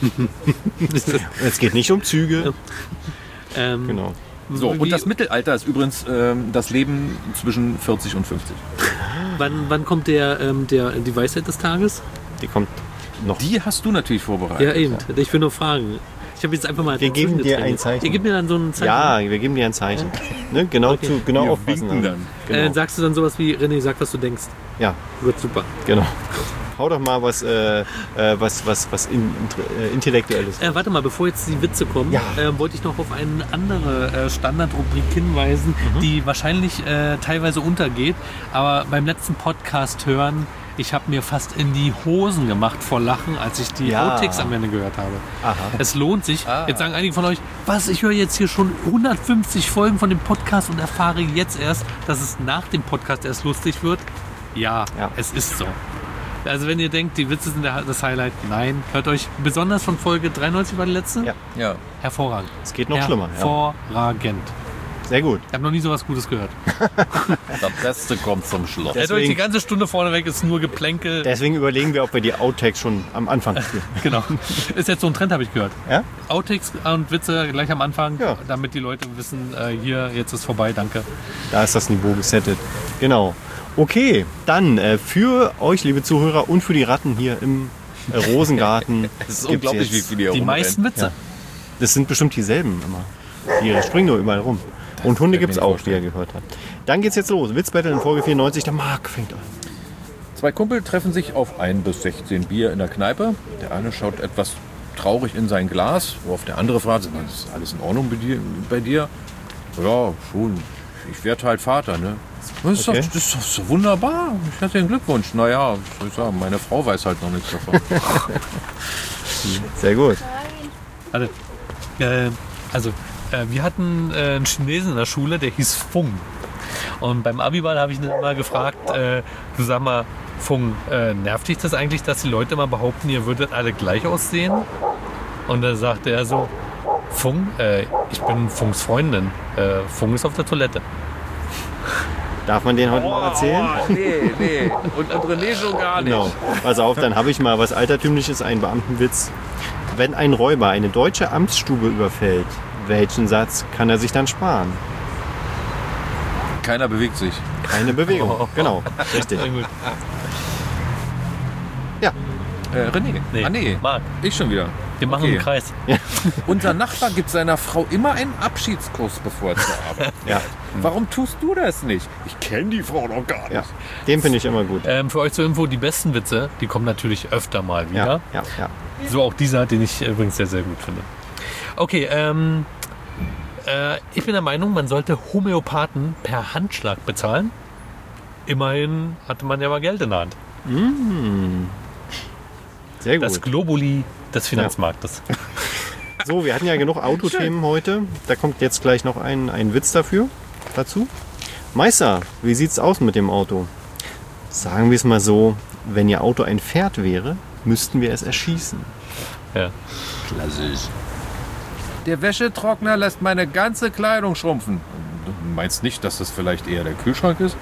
Es geht nicht um Züge. Ähm, genau. So, und das Mittelalter ist übrigens ähm, das Leben zwischen vierzig und fünfzig. Wann, wann kommt der, ähm, der, die Weisheit des Tages? Die kommt noch. Die hast du natürlich vorbereitet. Ja, eben. Ich will nur fragen. Ich habe jetzt einfach mal... Wir geben dir ein Zeichen. Ihr gebt mir dann so ein Zeichen? Ja, wir geben dir ein Zeichen. Ja. Ne? Genau, okay. zu, genau wir aufpassen. Dann. Genau. Äh, sagst du dann sowas wie, René, sag, was du denkst? Ja. Wird super. Genau. Hau doch mal was, äh, was, was, was in, äh, Intellektuelles. Äh, warte mal, bevor jetzt die Witze kommen, ja. äh, wollte ich noch auf eine andere äh, Standardrubrik hinweisen, mhm. die wahrscheinlich äh, teilweise untergeht. Aber beim letzten Podcast hören, ich habe mir fast in die Hosen gemacht vor Lachen, als ich die ja. Outtakes am Ende gehört habe. Aha. Es lohnt sich. Ah. Jetzt sagen einige von euch, was, ich höre jetzt hier schon hundertfünfzig Folgen von dem Podcast und erfahre jetzt erst, dass es nach dem Podcast erst lustig wird. Ja, ja. Es ist so. Also wenn ihr denkt, die Witze sind das Highlight, nein. Hört euch besonders von Folge dreiundneunzig war die letzte? Ja. ja. Hervorragend. Es geht noch schlimmer. Hervorragend. Sehr gut. Ich habe noch nie so was Gutes gehört. Das Beste kommt zum Schluss. Deswegen, also die ganze Stunde vorneweg ist nur Geplänkel. Deswegen überlegen wir, ob wir die Outtakes schon am Anfang spielen. Genau. Ist jetzt so ein Trend, habe ich gehört. Ja? Outtakes und Witze gleich am Anfang, ja. damit die Leute wissen, äh, hier, jetzt ist vorbei, danke. Da ist das Niveau gesettet. Genau. Okay, dann äh, für euch, liebe Zuhörer, und für die Ratten hier im äh, Rosengarten. Es ist unglaublich, wie viele hier Die meisten Witze. Ja. Das sind bestimmt dieselben immer. Die springen nur überall rum. Das und Hunde gibt es auch, wie ihr gehört habt. Dann geht's jetzt los. Witzbattle in Folge vierundneunzig. Der Marc fängt an. Zwei Kumpel treffen sich auf ein bis sechzehn Bier in der Kneipe. Der eine schaut etwas traurig in sein Glas, worauf der andere fragt, ist alles in Ordnung bei dir? Bei dir? Ja, schon. Ich werde halt Vater, ne? Das ist, okay. doch, das ist doch so wunderbar. Ich herzlichen Glückwunsch. Naja, was soll ich sagen, meine Frau weiß halt noch nichts davon. Sehr gut. Also, äh, also äh, wir hatten äh, einen Chinesen in der Schule, der hieß Fung. Und beim Abiball habe ich ihn mal gefragt, äh, du sag mal, Fung, äh, nervt dich das eigentlich, dass die Leute immer behaupten, ihr würdet alle gleich aussehen? Und dann sagte er so, Fung, äh, ich bin Fungs Freundin. Äh, Fung ist auf der Toilette. Darf man den heute oh, mal erzählen? Oh, nee, nee. Und René schon gar nicht. Genau. Pass auf, dann habe ich mal was Altertümliches, einen Beamtenwitz. Wenn ein Räuber eine deutsche Amtsstube überfällt, welchen Satz kann er sich dann sparen? Keiner bewegt sich. Keine Bewegung, oh. Genau. Richtig. Ja. Äh, René. Nee. Ah, nee. Marc. Ich schon wieder. Wir machen Okay. einen Kreis. Unser Nachbar gibt seiner Frau immer einen Abschiedskurs, bevor er zur Arbeit fährt. Ja. Warum tust du das nicht? Ich kenne die Frau noch gar nicht. Ja, den finde ich immer gut. Ähm, für euch zur Info, die besten Witze, die kommen natürlich öfter mal wieder. Ja, ja, ja. So auch dieser, den ich übrigens sehr, sehr gut finde. Okay, ähm, äh, ich bin der Meinung, man sollte Homöopathen per Handschlag bezahlen. Immerhin hatte man ja mal Geld in der Hand. Sehr Das gut. Globuli des Finanzmarktes. So, wir hatten ja genug Autothemen heute. Da kommt jetzt gleich noch ein, ein Witz dafür dazu. Meister, wie sieht's aus mit dem Auto? Sagen wir es mal so, wenn Ihr Auto ein Pferd wäre, müssten wir es erschießen. Ja. Klassisch. Der Wäschetrockner lässt meine ganze Kleidung schrumpfen. Du meinst nicht, dass das vielleicht eher der Kühlschrank ist?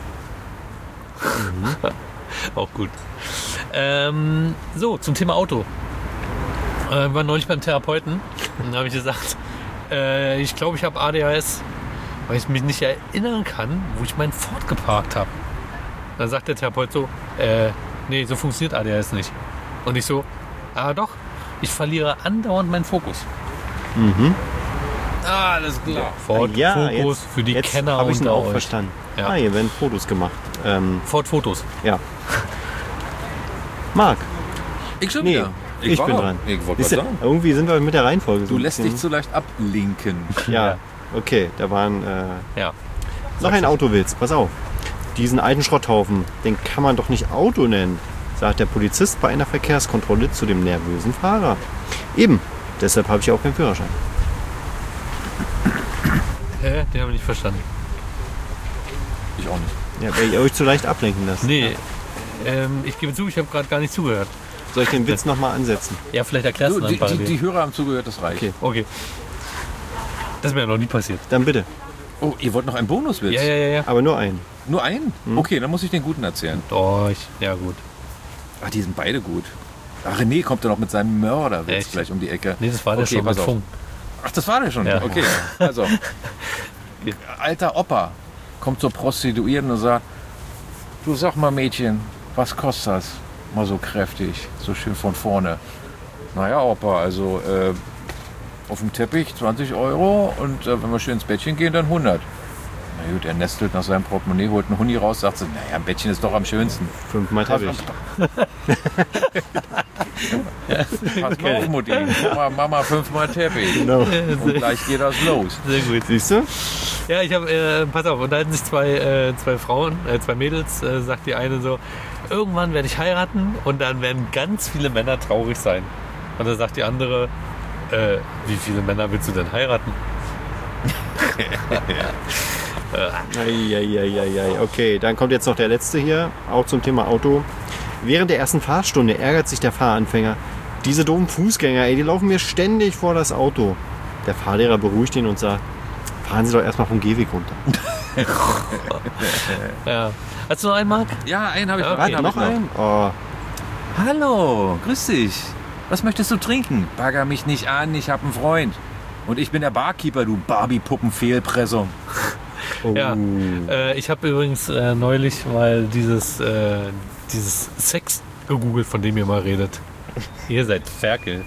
Auch gut. Ähm, so, zum Thema Auto. Äh, wir waren neulich beim Therapeuten und da habe ich gesagt, äh, ich glaube, ich habe A D H S, weil ich mich nicht erinnern kann, wo ich meinen Ford geparkt habe. Dann sagt der Therapeut so, äh, nee, so funktioniert A D H S nicht. Und ich so, ah doch, ich verliere andauernd meinen Fokus. Mhm. Ah, alles klar. Ford ja, Fokus jetzt, für die jetzt Kenner habe ich ihn unter auch euch. verstanden. Ja. Ah, hier werden Fotos gemacht. Ähm, Ford Fotos. ja. Marc, Ich schon nee, wieder. ich, war bin doch- dran. Ich wollte Ist was ja, sagen. irgendwie sind wir mit der Reihenfolge so Du ein lässt bisschen- dich zu leicht ablinken. Ja, okay, da waren äh, Ja. noch ein Autowitz. Pass auf. Diesen alten Schrotthaufen, den kann man doch nicht Auto nennen, sagt der Polizist bei einer Verkehrskontrolle zu dem nervösen Fahrer. Eben, deshalb habe ich auch keinen Führerschein. Hä? Den habe ich nicht verstanden. Ich auch nicht. Ja, weil ihr euch zu leicht ablenken lasst. Nee, ähm, ich gebe zu, ich habe gerade gar nicht zugehört. Soll ich den Witz nochmal ansetzen? Ja, vielleicht erklärst Du, du dann die, die, parallel. die Hörer haben zugehört, das reicht. Okay. Okay. Das ist mir ja noch nie passiert. Dann bitte. Oh, ihr wollt noch einen Bonuswitz? Ja, ja, ja, ja. Aber nur einen. Nur einen? Okay, dann muss ich den guten erzählen. Doch, ich, ja gut. Ach, die sind beide gut. Ach, René kommt dann noch mit seinem Mörderwitz Echt? gleich um die Ecke. Nee, das war der Okay, schon pass mit auf. Funk. Ach, das war der schon? Ja. Okay, also. Alter Opa kommt zur Prostituierten und sagt, du sag mal Mädchen, was kostet das? Mal so kräftig, so schön von vorne. Naja, Opa, also äh, auf dem Teppich zwanzig Euro und äh, wenn wir schön ins Bettchen gehen, dann hundert. Na gut, er nestelt nach seinem Portemonnaie, holt einen Huni raus, sagt so, naja, ein Bettchen ist doch am schönsten. Fünfmal Teppich. Pass mal auf, Mutti. Mama, Mama fünfmal Teppich. Genau. Und gleich geht das los. Sehr gut. Siehst du? Ja, ich habe, äh, pass auf, unterhalten sich zwei, äh, zwei Frauen, äh, zwei Mädels, äh, sagt die eine so, irgendwann werde ich heiraten und dann werden ganz viele Männer traurig sein. Und dann sagt die andere, äh, wie viele Männer willst du denn heiraten? Eieieiei. Okay, dann kommt jetzt noch der letzte hier, auch zum Thema Auto. Während der ersten Fahrstunde ärgert sich der Fahranfänger. Diese doofen Fußgänger, ey, die laufen mir ständig vor das Auto. Der Fahrlehrer beruhigt ihn und sagt, fahren Sie doch erstmal vom Gehweg runter. Ja. Hast du noch einen, Marc? Ja, einen habe ich Ja, noch. okay. Einen hab Noch ich einen? Oh, Hallo, grüß dich. Was möchtest du trinken? Bagger mich nicht an, ich habe einen Freund. Und ich bin der Barkeeper, du Barbie-Puppen-Fehlpressung. oh. Ja. Äh, ich habe übrigens äh, neulich mal dieses, äh, dieses Sex gegoogelt, von dem ihr mal redet. Ihr seid Ferkel.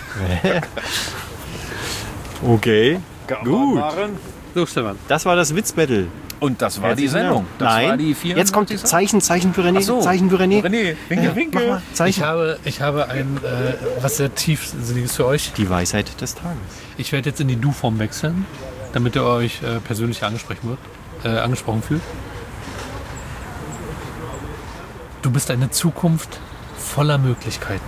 Okay, gut. So, Stefan. Das war das Witzbattle. Und das war die Herzlichen Sendung. Dank. Das Nein, war die jetzt kommt vierundneunzigste. Zeichen, Zeichen für René. Ach so. Zeichen für René. René, winke, Mach winke. mal, Ich Zeichen. habe, ich habe ein, äh, was sehr tiefsinniges für euch. Die Weisheit des Tages. Ich werde jetzt in die Du-Form wechseln, damit ihr euch äh, persönlich angesprochen, wird, äh, angesprochen fühlt. Du bist eine Zukunft voller Möglichkeiten.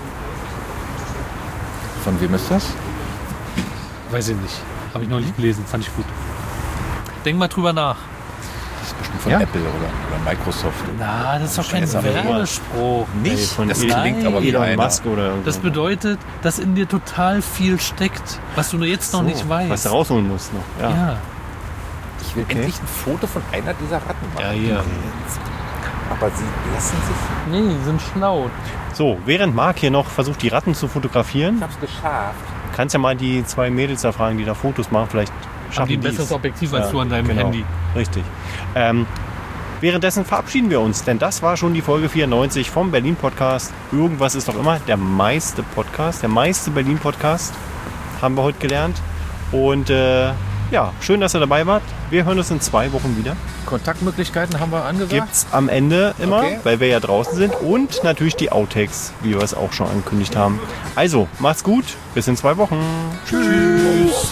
Von wem ist das? Weiß ich nicht. Habe ich noch nicht gelesen. Fand ich gut. Denk mal drüber nach. Das ist bestimmt von Ja. Apple oder, oder Microsoft. Na, das ist doch kein Jetzt aber nur- Werbespruch. Ey, von das Elon- klingt aber wie Elon einer. Musk oder irgendwas. Das bedeutet, dass in dir total viel steckt, was du nur jetzt noch nicht weißt. Was du rausholen musst noch. Ja. Ja. Ich will Okay. endlich ein Foto von einer dieser Ratten machen. Ja, hier. Aber sie lassen sich... Nee, die sind schlau. So, während Marc hier noch versucht, die Ratten zu fotografieren, Ich hab's geschafft. kannst ja mal die zwei Mädels da fragen, die da Fotos machen. Vielleicht Haben schaffen die ein die's. besseres Objektiv als Ja, du an deinem genau. Handy. Richtig. Ähm, Währenddessen verabschieden wir uns, denn das war schon die Folge vierundneunzig vom Berlin-Podcast. Irgendwas ist doch immer der meiste Podcast, der meiste Berlin-Podcast, haben wir heute gelernt. Und äh, ja, schön, dass ihr dabei wart. Wir hören uns in zwei Wochen wieder. Kontaktmöglichkeiten haben wir angesagt. Gibt's am Ende immer, Okay. weil wir ja draußen sind. Und natürlich die Outtakes, wie wir es auch schon angekündigt haben. Also, macht's gut. Bis in zwei Wochen. Tschüss.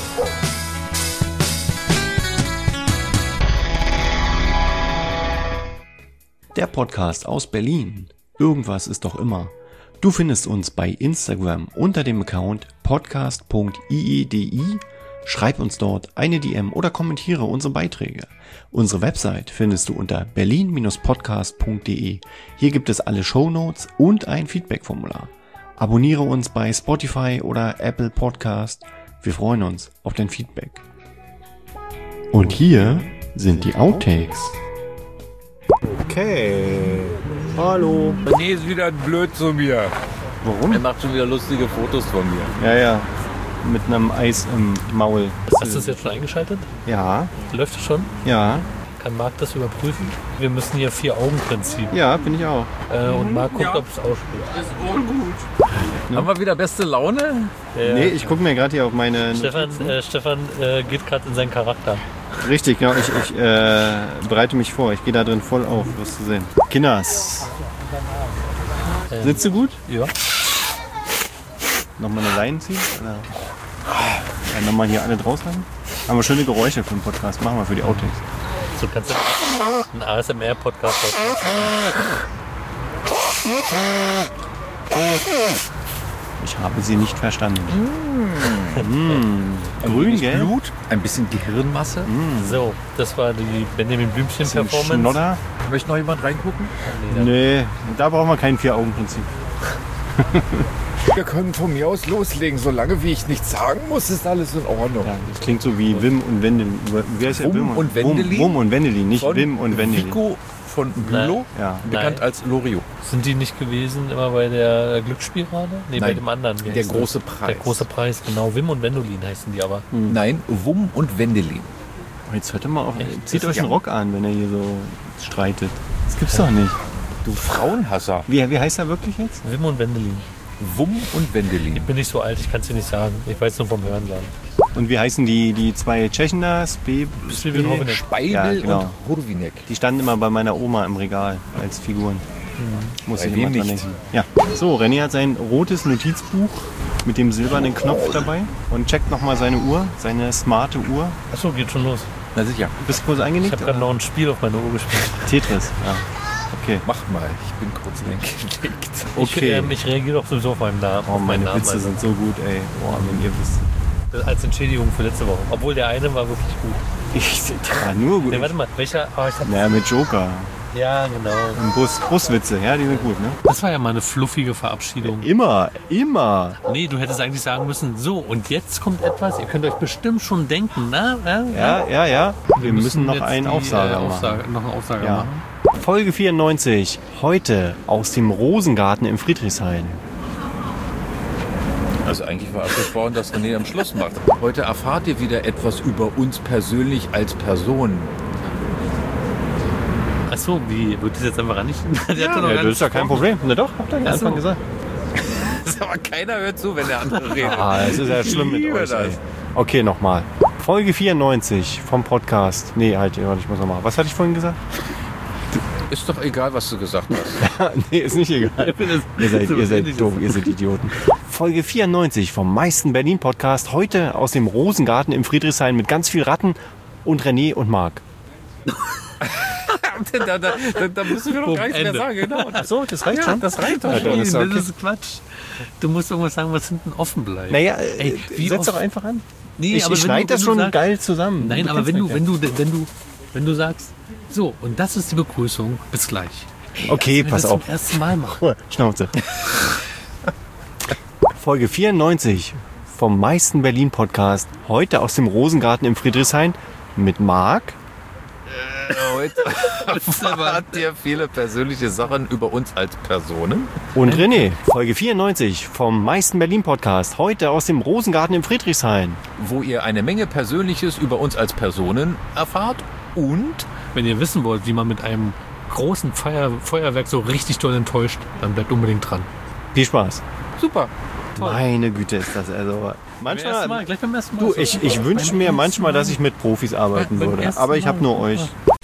Der Podcast aus Berlin. Irgendwas ist doch immer. Du findest uns bei Instagram unter dem Account podcast punkt i e d i. Schreib uns dort eine D M oder kommentiere unsere Beiträge. Unsere Website findest du unter berlin Bindestrich podcast punkt d e. Hier gibt es alle Shownotes und ein Feedback-Formular. Abonniere uns bei Spotify oder Apple Podcast. Wir freuen uns auf dein Feedback. Und hier sind die Outtakes. Okay. Hallo. Nee, ist wieder blöd zu mir. Er Warum? macht schon wieder lustige Fotos von mir. Ja, ja. Mit einem Eis im Maul. Hast du es jetzt schon eingeschaltet? Ja, Läuft es schon? ja, Kann Marc das überprüfen? Wir müssen hier Vier-Augen-Prinzip. ja, bin ich auch. Äh, und Marc guckt, ob es ausspielt. Haben wir wieder beste Laune? Der Nee, ich gucke mir gerade hier auf meine... Stefan, äh, Stefan äh, geht gerade in seinen Charakter. Richtig, genau. Ich, ich äh, bereite mich vor. Ich gehe da drin voll auf, was zu sehen. Kinders. Ähm, Sitzt du gut? Ja. Nochmal eine Leine ziehen? Oder? Ja, nochmal hier alle draußen haben? Haben wir schöne Geräusche für den Podcast. Machen wir für die Outtakes. So kannst du einen A S M R-Podcast Ich habe sie nicht verstanden. Mm. Grün, gell? Blut, ein bisschen Gehirnmasse. So, das war die Benjamin Blümchen-Performance. Schnodder? Möchte noch jemand reingucken? Nee, da brauchen wir kein Vier-Augen-Prinzip. Wir können von mir aus loslegen. Solange wie ich nichts sagen muss, ist alles in Ordnung. Ja, das klingt so wie Wim und Wendelin. Wie heißt der? Wum und Wendelin? Wum, Wum und Wendelin, nicht Von Wim und Wendelin. Vico von Bülow, Ja. bekannt Nein. als Loriot. Sind die nicht gewesen immer bei der Glücksspielrade? Nee, bei Nein, dem anderen. Wie der heißt große das? Preis. Der große Preis, genau. Wim und Wendolin heißen die aber. Nein, Wum und Wendelin. Jetzt hört mal auf. Zieht Das euch ist einen Rock an, wenn er hier so streitet. Das gibt's doch nicht. Du Frauenhasser. Wie, wie heißt er wirklich jetzt? Wim und Wendelin. Wum und Wendelin. Ich bin nicht so alt, ich kann es dir nicht sagen. Ich weiß nur vom Hören sagen. Und wie heißen die, die zwei Tschechen da? Spe, Spiel und Hovenek. Speidel Ja, genau. und Hurwinek. Die standen immer bei meiner Oma im Regal als Figuren. Muss Bei ich wem immer dran nicht? denken. Ja. So, René hat sein rotes Notizbuch mit dem silbernen Knopf dabei und checkt nochmal seine Uhr, seine smarte Uhr. Achso, geht schon los. Na sicher, Bist du kurz Ich eingenickt? habe gerade noch ein Spiel auf meine Uhr gespielt. Tetris, ja. Okay. mach mal. Ich bin kurz eingelegt. Ich, Okay. ähm, ich reagiere doch sowieso auf meinen Namen. Oh, auf meinen meine Namen, Witze also. sind so gut, ey. Boah, wenn ihr wisst. Als Entschädigung für letzte Woche. Obwohl der eine war wirklich gut. Ich ja, nur gut. Nee, warte mal, welcher? Oh, ich hab, Naja, mit Joker. ja, genau. Und Bus, Buswitze, ja, die sind gut, ne? Das war ja mal eine fluffige Verabschiedung. Immer, immer. Nee, du hättest eigentlich sagen müssen, so, und jetzt kommt etwas, ihr könnt euch bestimmt schon denken, na? na, na. Ja, ja, ja. Wir, müssen, noch jetzt einen die, Aufsager äh, machen. Aufsage, noch einen Aufsager Ja. machen. Folge vierundneunzig. Heute aus dem Rosengarten im Friedrichshain. Also eigentlich war abgesprochen, dass René am Schluss macht. Heute erfahrt ihr wieder etwas über uns persönlich als Person. Achso, wie? Wird das jetzt einfach an nicht? Der hat doch noch Ja, gar das ist ja nicht kein gesprochen. Problem. Na doch, habt ihr am Ach Anfang so. gesagt. Aber keiner hört zu, wenn der andere redet. Ah, das ist ja schlimm mit liebe euch, ey. das. Okay, nochmal. Folge vierundneunzig vom Podcast. Nee, halt, warte, ich muss nochmal. Was hatte ich vorhin gesagt? Ist doch egal, was du gesagt hast. Nee, ist nicht egal. Ihr seid, ihr seid doof, ihr seid Idioten. Folge vierundneunzig vom meisten Berlin-Podcast. Heute aus dem Rosengarten im Friedrichshain mit ganz viel Ratten und René und Marc. da, da, da, da müssen wir doch gar nichts mehr Ende. sagen. Genau. Achso, das reicht Ja, schon. das reicht doch Ja, schon. dann ist Das okay. ist Quatsch. Du musst irgendwas sagen, was hinten offen bleibt. Naja, Ey, äh, wie setz oft- doch einfach an. Nee, Ich, aber ich wenn schneide du- das wenn schon du sagst, geil zusammen. Nein, Du aber kennst wenn du, mich wenn du, wenn du, wenn du sagst, so, und das ist die Begrüßung, bis gleich. ja. Okay, Wenn wir pass das auf. zum ersten Mal machen. Ruhe, Schnauze. Folge vierundneunzig vom meisten Berlin-Podcast. Heute aus dem Rosengarten im Friedrichshain mit Marc. Heute erfahrt ihr viele persönliche Sachen über uns als Personen. Und René, Folge vierundneunzig vom meisten Berlin-Podcast. Heute aus dem Rosengarten im Friedrichshain. Wo ihr eine Menge Persönliches über uns als Personen erfahrt und wenn ihr wissen wollt, wie man mit einem großen Feuer, Feuerwerk so richtig doll enttäuscht, dann bleibt unbedingt dran. Viel Spaß. Super. Toll. Meine Güte ist das. Also Beim manchmal. ersten Mal, gleich beim ersten Mal. Du, ich, ich wünsche mir manchmal, dass ich mit Profis arbeiten Beim würde. ersten Aber ich habe Mal. nur euch.